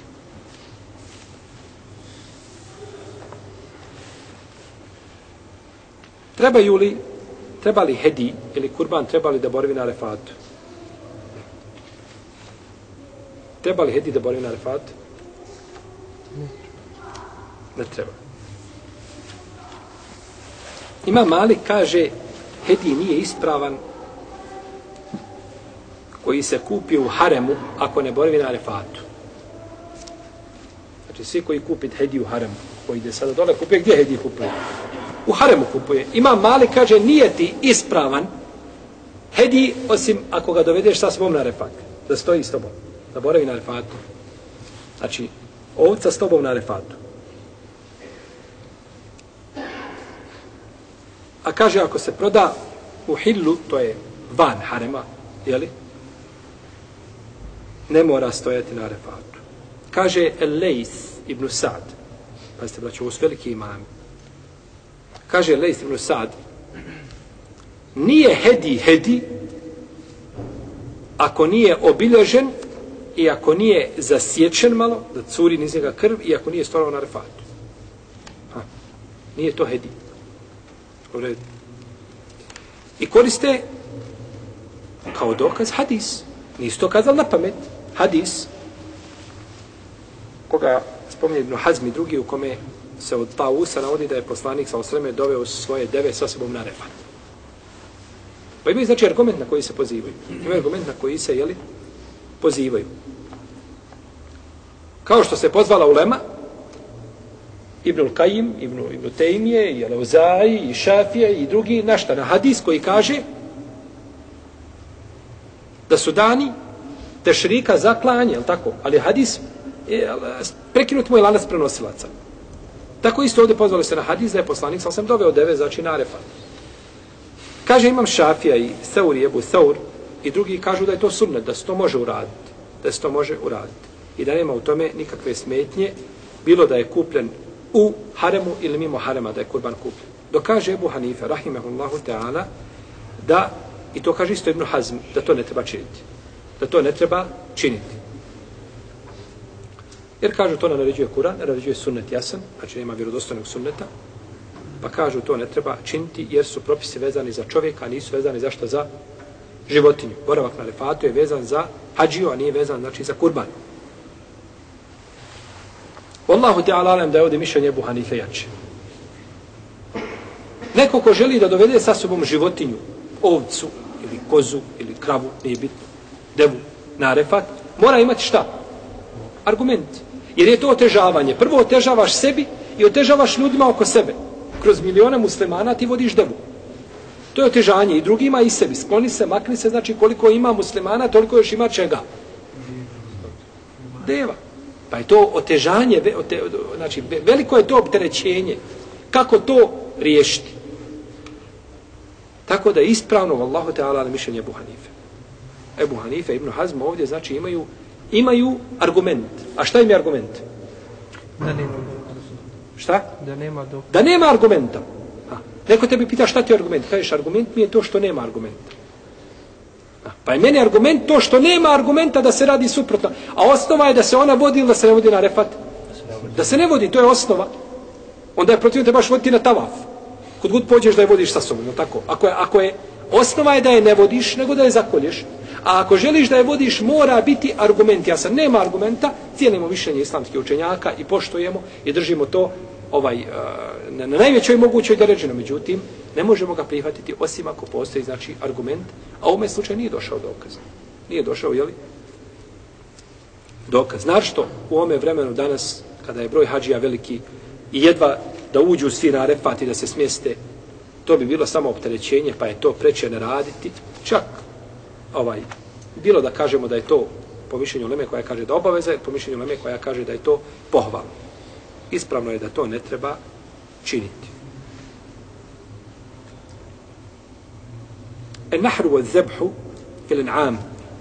Trebaju li, treba li hedi ili kurban, treba li da boravi na Arefatu? Treba li hedi da boravi na Arefatu? Ne treba. Imam Malik kaže, hedi nije ispravan koji se kupi u haremu ako ne boravi na Arefatu. Znači, svi koji kupi hedi u haremu, koji ide sada dole, kupuje, gdje hedi kupuje? U haremu kupuje. Imam Malik kaže, nije ti ispravan hedi, osim ako ga dovedeš sa sobom na Arefat. Da stoji s tobom. Da boravi na Arefatu. Znači, ovca s tobom na Arefatu. A kaže, ako se proda u hillu, to je van harema, jeli? Ne mora stojati na Arefatu. Kaže Lejs ibn Sad. Pazite, braću, ovo su veliki imami. Kaže Lejs ibn Sad, nije hedi hedi ako nije obilježen i ako nije zasječen malo, da curi niz njega krv, i ako nije stojao na Arefatu. Ha. Nije to hedi. I koriste kao dokaz hadis. Nisu to kazali na pamet. Hadis, koga spominje Ibn Hazm i drugi, u kome se od Tausa navodi da je poslanik sa osreme doveo svoje deve sa sobom na Arefat. Pa imaju znači argument na koji se pozivaju. Imaju argument na koji se, jeli, pozivaju. Kao što se pozvala ulema, Ibnul Kajim, Ibn, Ibn Tejmije, i Al-Auza'i, i Šafije, i drugi, na šta? Na hadis koji kaže da su dani tešrika za klanje, je li tako? Ali hadis, prekinut mu je lanac prenosilaca. Tako isto ovdje pozvali se na hadis da je poslanik sam sam doveo deve znači na Arefat. Kaže imam Šafija i Seur i Ebu Seur i drugi kažu da je to sunnet, da se to može uraditi. Da se to može uraditi. I da nema u tome nikakve smetnje, bilo da je kupljen u haremu ili mimo harema, da je kurban kupljen. Dok kaže Ebu Hanife, rahimehullahu ta'ala, da, i to kaže isto Ibn Hazm, da to ne treba činiti. Da to ne treba činiti. Jer kažu to ne naređuje Kur'an, ne naređuje sunnet jasan, znači nema vjerodostojnog sunneta, pa kažu to ne treba činiti jer su propisi vezani za čovjeka, a nisu vezani za što? Za životinju. Boravak na Arefatu je vezan za hadžiju, a nije vezan znači za kurban. Wallahu ta'ala alem da je ovdje mišljenje Ebu Hanife jače. Neko ko želi da dovede sa sobom životinju, ovcu ili kozu ili kravu, nije bitno, devu na Arefat, mora imati šta? Argument. Jer je to otežavanje. Prvo otežavaš sebi i otežavaš ljudima oko sebe. Kroz milione muslimana ti vodiš devu. To je otežanje i drugima i sebi. Skloni se, makni se, znači koliko ima muslimana, toliko još ima čega. Deva. Pa je to otežanje, ote, znači veliko je to opterećenje. Kako to riješiti? Tako da je ispravno, vallahu ta'ala, na mišljenje Ebu Hanife. Ebu Hanife i Ibn Hazm ovdje, znači imaju imaju argument. A šta im je argument? Da nema dokaza. Šta? Da nema dokaza. Da nema argumenta. A, neko tebi pita šta ti je argument? Kažeš, argument mi je to što nema argumenta. A, pa je meni argument to što nema argumenta da se radi suprotno. A osnova je da se ona vodi ili da se ne vodi na Arefat? Da se ne vodi, to je osnova. Onda je protiv trebaš voditi na tavaf. Kod god pođeš da je vodiš sa sobom, tako. Ako je, ako je, osnova je da je ne vodiš, nego da je zakolješ. A ako želiš da je vodiš, mora biti argument. Ja sam nema argumenta, cijenimo mišljenje islamskih učenjaka i poštujemo i držimo to ovaj, na, na najvećoj mogućoj deređeno. Međutim, ne možemo ga prihvatiti osim ako postoji znači, argument, a u ovom slučaju nije došao dokaz. Nije došao, jeli? dokaz. Našto u ovome vremenu danas, kada je broj hađija veliki i jedva da uđu svi na Arefat i da se smjeste, to bi bilo samo opterećenje, pa je to preče ne raditi. Čak, ovaj, bilo da kažemo da je to po mišljenju uleme koja kaže da obaveza, po mišljenju uleme koja kaže da je to pohvalno. Ispravno je da to ne treba činiti. En-nahru wa-zebhu il-an'am.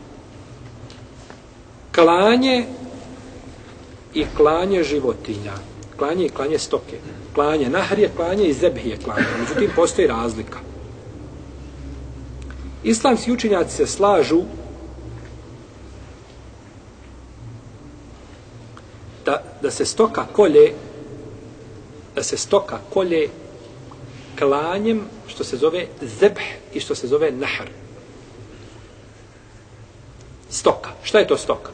Klanje i klanje životinja. Klanje i klanje stoke. Klanje nahr je klanje i zebh je klanje. Međutim, postoji razlika. Islamski učenjaci se slažu da, da se stoka kolje da se stoka kolje klanjem što se zove zebh i što se zove nahr. Stoka. Šta je to stoka?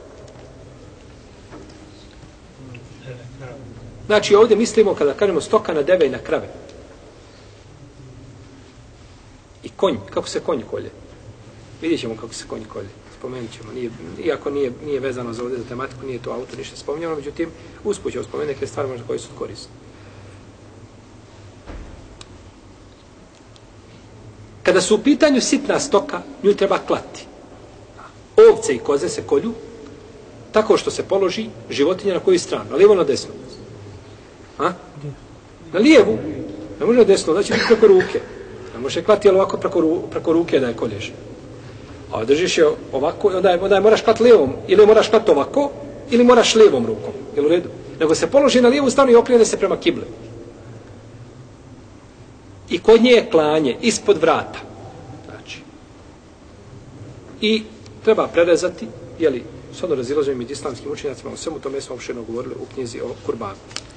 Znači ovdje mislimo kada kažemo stoka na deve i na krave. I konj. Kako se konj kolje? Vidjet ćemo kako se konj kolje. Spomenut ćemo. Nije, iako nije, nije vezano za ovdje za tematiku, nije to autor ništa spominjeno, međutim, usput ćemo spomenuti neke stvari možda koje su korisne. Kada su u pitanju sitna stoka, nju treba klati. Ovce i koze se kolju tako što se položi životinja na koju stranu, na lijevo na desnu. A? Na lijevu. Ne može na desnu, da će biti preko ruke. Ne može klati jel ovako preko, ru, preko ruke da je kolješ. A držiš je ovako, onda je, onda je moraš klati lijevom, ili moraš klati ovako, ili moraš lijevom rukom. Jel u redu? Nego se položi na lijevu stranu i okrene se prema kibli. I kod nje je klanje ispod vrata. Znači. I treba prerezati, jeli, s ono razilaženje među islamskim učenjacima, o svemu tome smo opširno govorili u knjizi o kurbanu.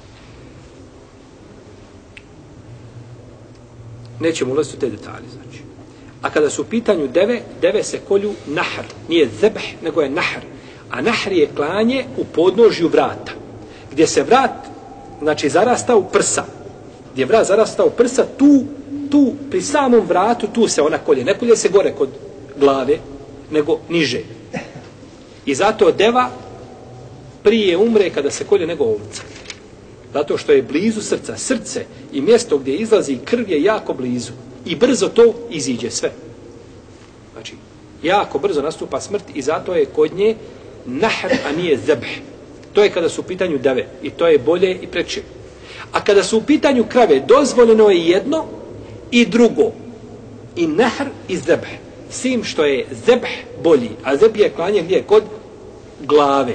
Nećemo ulaziti u te detalje, znači. A kada su u pitanju deve, deve se kolju nahr. Nije zebh, nego je nahr. A nahr je klanje u podnožju vrata. Gdje se vrat, znači, zarasta u prsa. Gdje vrat zarasta u prsa, tu, tu, pri samom vratu, tu se ona kolje. Ne kolje se gore kod glave, nego niže. I zato deva prije umre kada se kolje nego ovca. Zato što je blizu srca. Srce i mjesto gdje izlazi krv je jako blizu. I brzo to iziđe sve. Znači, jako brzo nastupa smrt i zato je kod nje nahr, a nije zebh. To je kada su u pitanju deve. I to je bolje i preče. A kada su u pitanju krave, dozvoljeno je jedno i drugo. I nahr i zebh. Sim što je zebh bolji. A zebh je klanje gdje? Kod glave.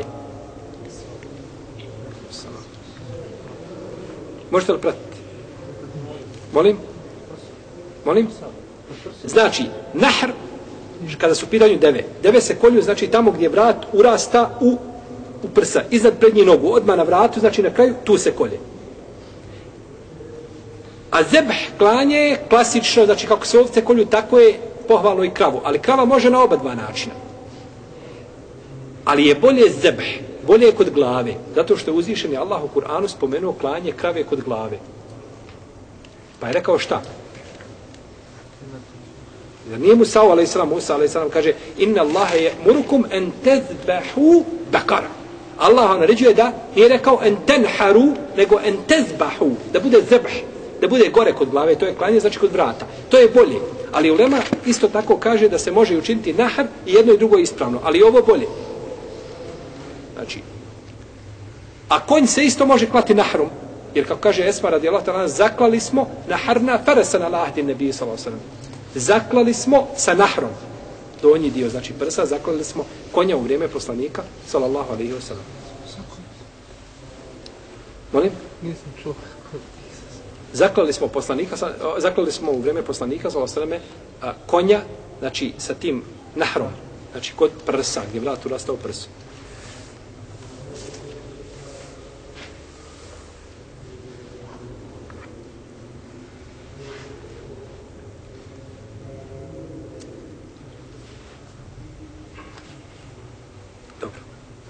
Možete li pratiti? Molim? Molim? Znači, nahr, kada su u pitanju deve, deve se kolju, znači tamo gdje vrat urasta u, u prsa, iznad prednje nogu, odmah na vratu, znači na kraju, tu se kolje. A zebh klanje je klasično, znači kako se ovce kolju, tako je pohvalno i kravu. Ali krava može na oba dva načina. Ali je bolje zebh, bolje je kod glave, zato što je uzvišeni Allah u Kur'anu spomenuo klanje krave kod glave. Pa je rekao šta? Jer nije Musa, alaihissalam, Musa, alaihissalam, kaže inna Allahe je murukum en tezbahu bakara. Allah vam naređuje da nije rekao en tenharu, nego en tezbahu, da bude zebh, da bude gore kod glave, to je klanje, znači kod vrata. To je bolje. Ali ulema isto tako kaže da se može učiniti nahr i jedno i drugo ispravno, ali ovo bolje. Znači, a konj se isto može klati nahrom, jer kako kaže Esma radijallahu ta'ala, zaklali smo naharna farasa na lahdi nebije sallallahu alejhi ve sellem. Zaklali smo sa nahrom. Donji dio, znači prsa, zaklali smo konja u vrijeme poslanika sallallahu alejhi ve sellem. Molim? Nisam čuo. Zaklali smo poslanika, zaklali smo u vrijeme poslanika sallallahu alejhi ve selleme konja, znači sa tim nahrom, znači kod prsa, gdje vrat urasta u prsu. Dobro.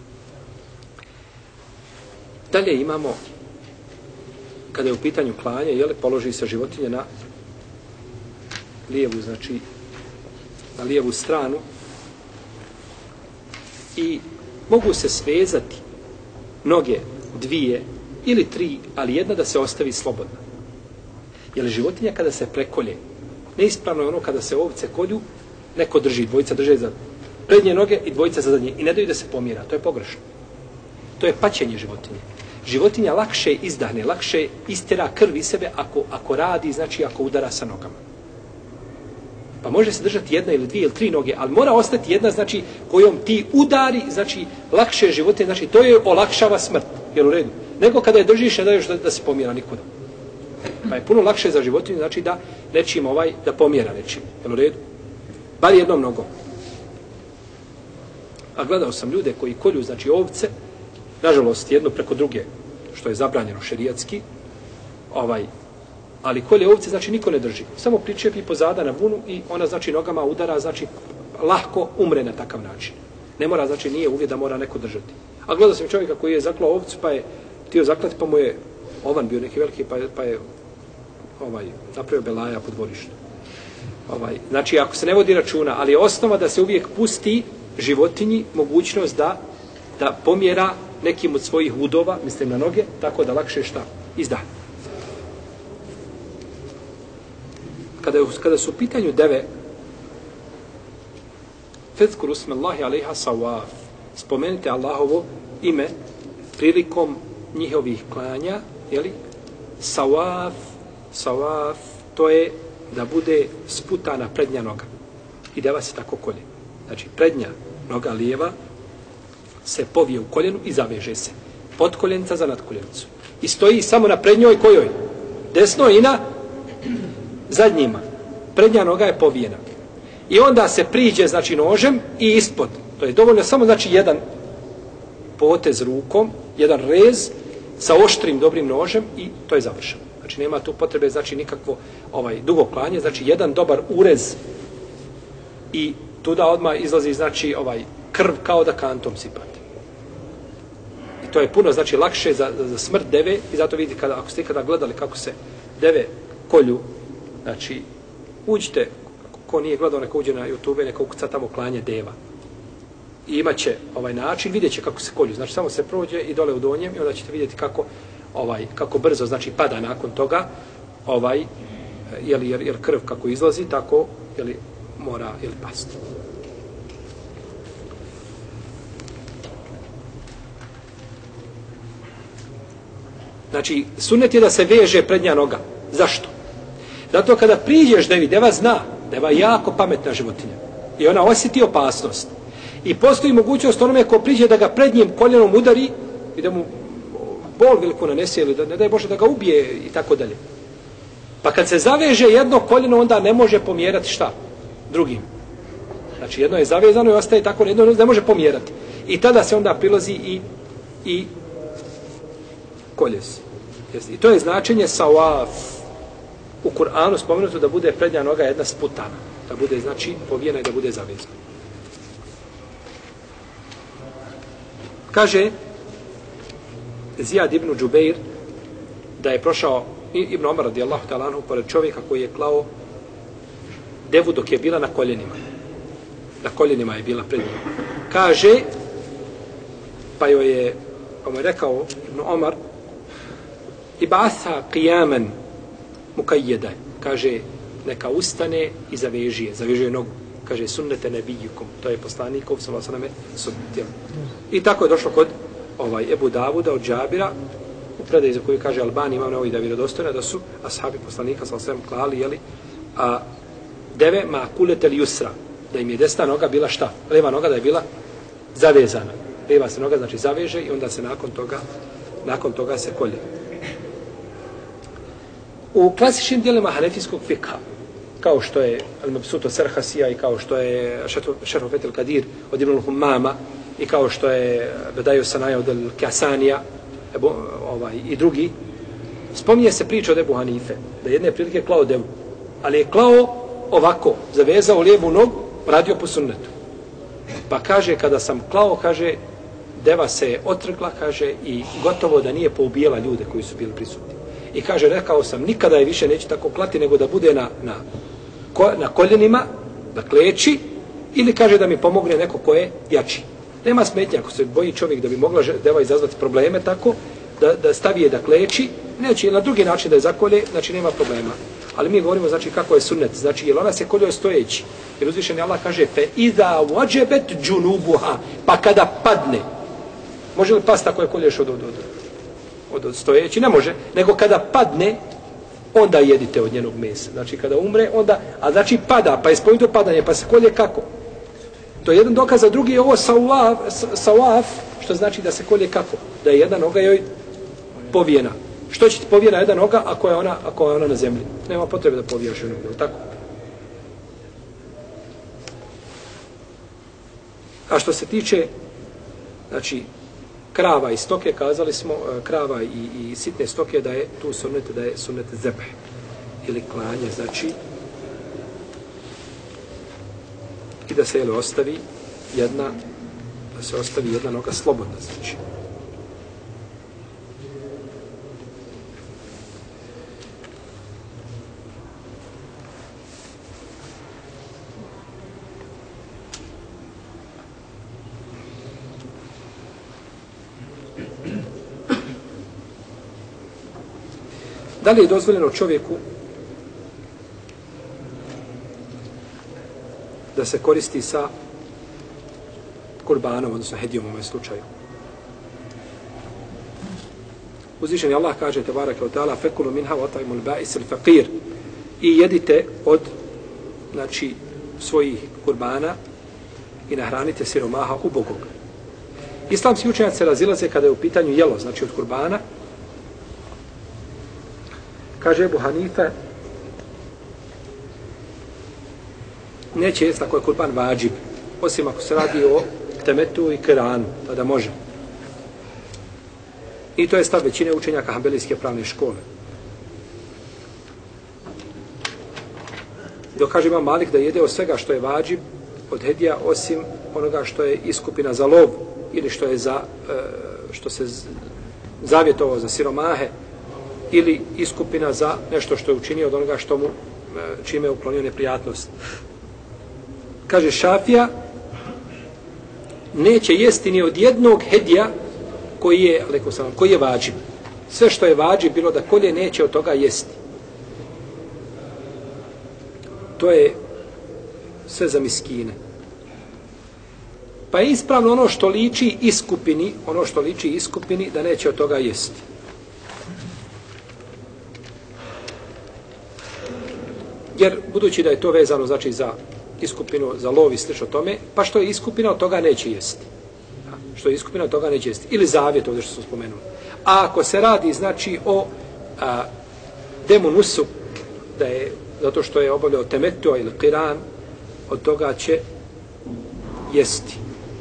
Dalje imamo, kada je u pitanju klanja, je li položi se životinje na lijevu, znači na lijevu stranu i mogu se svezati noge dvije ili tri, ali jedna da se ostavi slobodna. Jer životinja kada se prekolje, neispravno je ono kada se ovce kolju, neko drži, dvojica drže za prednje noge i dvojica za zadnje i ne daju da se pomjera. To je pogrešno. To je paćenje životinje. Životinja lakše izdahne, lakše istjera krv iz sebe ako, ako radi, znači ako udara sa nogama. Pa može se držati jedna ili dvije ili tri noge, ali mora ostati jedna, znači, kojom ti udari, znači, lakše životinje, znači, to je olakšava smrt, jel u redu? Nego kada je držiš, ne daješ da, da se pomjera nikuda. Pa je puno lakše za životinju, znači, da nečim ovaj, da pomjera nečim, jel u redu? Bar jednom nogom. A gledao sam ljude koji kolju, znači, ovce, nažalost, jedno preko druge, što je zabranjeno šerijatski, ovaj, ali kolje ovce, znači, niko ne drži. Samo pričepi pozada na vunu i ona, znači, nogama udara, znači, lahko umre na takav način. Ne mora, znači, nije uvijek da mora neko držati. A gledao sam čovjeka koji je zaklao ovcu, pa je htio zaklati, pa mu je ovan bio neki veliki, pa je, pa je ovaj, napravio belaja po dvorištu. Ovaj, znači, ako se ne vodi računa, ali je osnova da se uvijek pusti životinji mogućnost da, da pomjera nekim od svojih udova, mislim na noge, tako da lakše šta izda. Kada, kada su u pitanju deve, fezkuru smellahi alejha sawaf, spomenite Allahovo ime prilikom njihovih klanja, jeli? Sawaf, sawaf, to je da bude sputana prednja noga. I deva se tako kolje. Znači, prednja noga lijeva se povije u koljenu i zaveže se. Potkoljenica za nadkoljenicu. I stoji samo na prednjoj kojoj? Desnoj i na zadnjima. Prednja noga je povijena. I onda se priđe, znači, nožem i ispod. To je dovoljno samo, znači, jedan potez rukom, jedan rez sa oštrim, dobrim nožem i to je završeno. Znači, nema tu potrebe, znači, nikakvo ovaj, dugo klanje. Znači, jedan dobar urez i tuda odmah izlazi, znači, ovaj krv kao da kantom sipate. I to je puno, znači, lakše za, za smrt deve i zato vidite, kada, ako ste ikada gledali kako se deve kolju, znači, uđite, ko nije gledao, neka uđe na YouTube, neka ukuca tamo klanje deva. I imaće ovaj način, vidjet će kako se kolju. Znači, samo se prođe i dole u donjem i onda ćete vidjeti kako, ovaj, kako brzo, znači, pada nakon toga, ovaj, jer, jer, jer krv kako izlazi, tako, jeli, mora, ili pasti. Znači, sunnet je da se veže prednja noga. Zašto? Zato kada priđeš devi, deva zna, deva je jako pametna životinja. I ona osjeti opasnost. I postoji mogućnost onome ko priđe da ga prednjim koljenom udari i da mu bol veliko nanese ili da ne daj Bože da ga ubije i tako dalje. Pa kad se zaveže jedno koljeno, onda ne može pomjerati šta? Drugim. Znači, jedno je zavezano i ostaje tako, jedno ne može pomjerati. I tada se onda prilazi i, i kolje se. I to je značenje sawaf. U Kur'anu spomenuto da bude prednja noga jedna sputana. Da bude, znači, povijena i da bude zavezana. Kaže Zijad ibn Džubeir da je prošao Ibn Omar radijallahu ta'ala anhu pored čovjeka koji je klao devu dok je bila na koljenima. Na koljenima je bila pred njim. Kaže, pa joj je, pa mu je rekao Ibn Omar, ibasa qiyaman mukajjeda, kaže, neka ustane i zaveži je, zaveži je nogu. Kaže, sunnete nebijukom, to je poslanikov, sallallahu alejhi ve sellem, sunnet. I tako je došlo kod ovaj Ebu Davuda od Džabira, u predaji za koju kaže Albani, imam na ovih da vjerodostojno, da su ashabi poslanika, sallallahu alejhi ve sellem, klali, jeli, a deve ma kuletel yusra, da im je desna noga bila šta? Leva noga da je bila zavezana. Leva se noga, znači, zaveže i onda se nakon toga, nakon toga se kolje. U klasičnim dijelima hanefijskog fikha, kao što je Al-Mabsuto Serhasija i kao što je Šerhu Fetel Kadir od Ibn Humama i kao što je Bedaju Sanaja od Al-Kasanija ovaj, i drugi, spominje se priča od Ebu Hanife, da jedne prilike klao devu, ali je klao ovako, zavezao lijevu nogu, radio po sunnetu. Pa kaže, kada sam klao, kaže, deva se je otrgla, kaže, i gotovo da nije poubijala ljude koji su bili prisutni. I kaže, rekao sam, nikada je više neće tako klati, nego da bude na, na, na koljenima, da kleči, ili kaže da mi pomogne neko ko je jači. Nema smetnje, ako se boji čovjek da bi mogla deva izazvati probleme tako, da, da stavi je da kleči, neće na drugi način da je zakolje, znači nema problema. Ali mi govorimo, znači, kako je sunnet, znači, jer ona se kolje stojeći. Jer uzvišeni Allah kaže, fe iza wađebet džunubuha, pa kada padne. Može li past ako je kolješ od, od, od, od stojeći? Ne može, nego kada padne, onda jedite od njenog mesa. Znači, kada umre, onda, a znači pada, pa je spomenuto padanje, pa se kolje kako? To je jedan dokaz, a drugi je ovo sawaf, sawaf, što znači da se kolje kako? Da je jedna noga joj povijena. Što će ti povijena jedna noga ako je ona, ako je ona na zemlji? Nema potrebe da povijaš jednu nogu, tako? A što se tiče, znači, krava i stoke, kazali smo, krava i, i sitne stoke, da je tu sunnet, da je sunnet zebh, ili klanje, znači, i da se, jel, ostavi jedna, da se ostavi jedna noga slobodna, znači. Da li je dozvoljeno čovjeku da se koristi sa kurbanom, odnosno hedijom u ovom slučaju? Uzvišeni Allah kaže, tebareke ve taala, fekulu minha wa at'imul ba'is al-faqir, i jedite od, znači, svojih kurbana i nahranite siromaha ubogog. Islamski učenjaci se razilaze kada je u pitanju jelo, znači od kurbana. Kaže Ebu Hanife, neće jesti ako je kurban vađib, osim ako se radi o temetu i kiranu, tada može. I to je stav većine učenjaka hanbelijske pravne škole. Dok kaže Imam Malik da jede od svega što je vađib od hedija, osim onoga što je iskupina za lov ili što je za, što se zavjetovao za siromahe, ili iskupina za nešto što je učinio od onoga što mu, čime je uklonio neprijatnost. Kaže Šafija, neće jesti ni od jednog hedija koji je, sam, koji je vađib. Sve što je vađib, bilo da kolje, neće od toga jesti. To je sve za miskine. Pa je ispravno ono što liči iskupini, ono što liči iskupini, da neće od toga jesti. Jer, budući da je to vezano, znači, za iskupinu, za lov i slično tome, pa što je iskupina, od toga neće jesti. Što je iskupina, od toga neće jesti. Ili zavjet, ovdje što sam spomenuo. A ako se radi, znači, o a, demu nusu, da je, zato što je obavljao temetu ili kiran, od toga će jesti.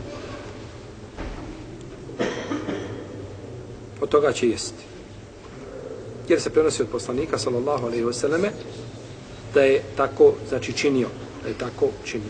Od toga će jesti. Jer se prenosi od poslanika, sallallahu alejhi ve selleme, da je tako, znači, činio. Da je tako činio.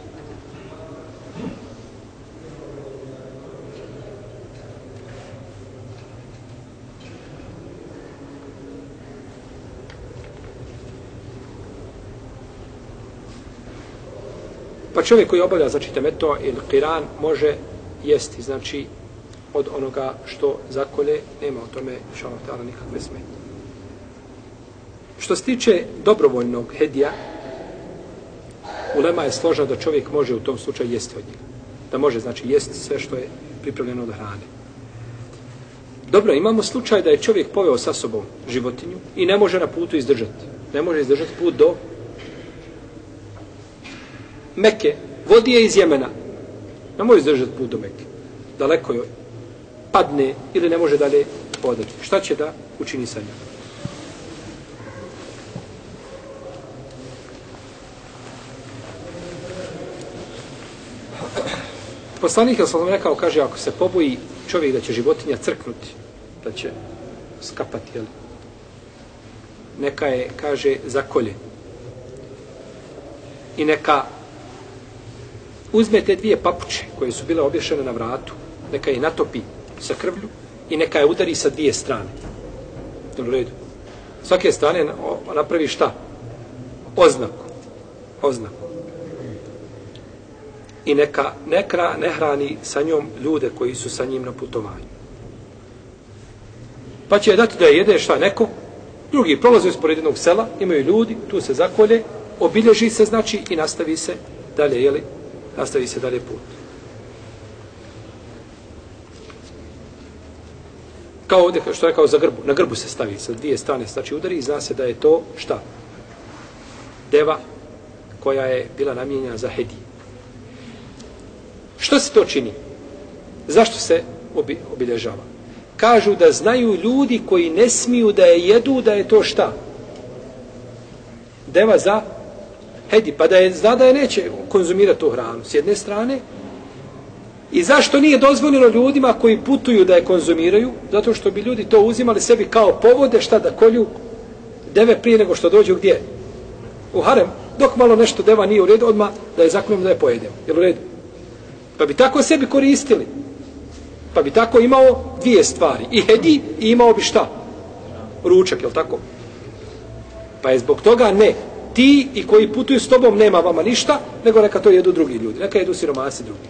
Pa čovjek koji obavlja, znači, temeto ili kiran, može jesti, znači, od onoga što zakolje, nema o tome, inšallah ta'ala, nikakve smetnje. Što se tiče dobrovoljnog hedija, ulema je složna da čovjek može u tom slučaju jesti od njega. Da može, znači, jesti sve što je pripravljeno od hrane. Dobro, imamo slučaj da je čovjek poveo sa sobom životinju i ne može na putu izdržati. Ne može izdržati put do Mekke. Vodi je iz Jemena. Ne može izdržati put do Mekke. Daleko joj. Padne ili ne može dalje hodati. Šta će da učini sa njom? Poslanik je sam rekao, kaže, ako se poboji čovjek da će životinja crknuti, da će skapati, jel? Neka je, kaže, zakolje. I neka uzme te dvije papuče koje su bile obješene na vratu, neka je natopi sa krvlju i neka je udari sa dvije strane. U redu. Svake strane napravi šta? Oznaku. Oznaku. i neka nekra ne hrani sa njom ljude koji su sa njim na putovanju. Pa će je dati da je jede šta neko, drugi prolaze ispred jednog sela, imaju ljudi, tu se zakolje, obilježi se znači i nastavi se dalje, jeli, nastavi se dalje put. Kao ovdje, što je rekao za grbu, na grbu se stavi sa dvije strane, znači udari i zna se da je to šta? Deva koja je bila namijenjena za hedije. Što se to čini? Zašto se obi, obilježava? Kažu da znaju ljudi koji ne smiju da je jedu, da je to šta? Deva za hedi, pa da je zna da je neće konzumirati tu hranu s jedne strane. I zašto nije dozvoljeno ljudima koji putuju da je konzumiraju? Zato što bi ljudi to uzimali sebi kao povode, šta da kolju deve prije nego što dođu gdje? U harem. Dok malo nešto deva nije u redu, odmah da je zakonom da je pojedemo. Jel u redu? Pa bi tako sebi koristili. Pa bi tako imao dvije stvari. I hedi i imao bi šta? Ručak, jel tako? Pa je zbog toga ne. Ti i koji putuju s tobom nema vama ništa, nego neka to jedu drugi ljudi. Neka jedu siromasi drugi.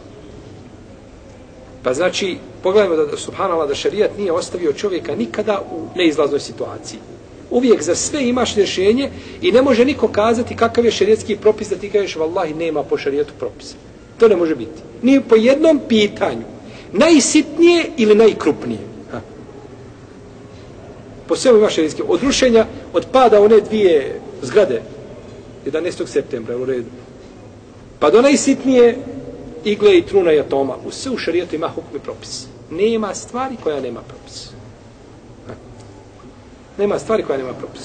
Pa znači, pogledajmo da, subhanallah, da šerijat nije ostavio čovjeka nikada u neizlaznoj situaciji. Uvijek za sve imaš rješenje i ne može niko kazati kakav je šerijatski propis da ti kažeš vallahi nema po šerijatu propisa. To ne može biti. Ni po jednom pitanju. Najsitnije ili najkrupnije. Ha. Po svemu imaš šerijatski. Od rušenja, od pada one dvije zgrade jedanaestog septembra u redu. Pa do najsitnije igle i truna i atoma. U sve u šerijatu ima hukmi propis. Nema stvari koja nema propis. Ha. Nema stvari koja nema propis.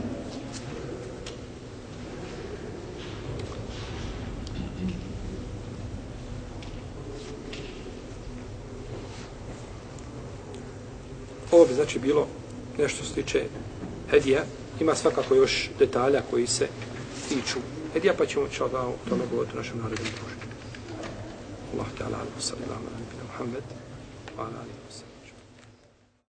Ovo bi znači bilo nešto što se tiče hedija. Ima svakako još detalja koji se tiču hedija, pa ćemo će da o tome govoriti u našem narednom druženju. Allah ta'ala, sallallahu alaihi wa sallam, Muhammed, wa alaihi wa sallam.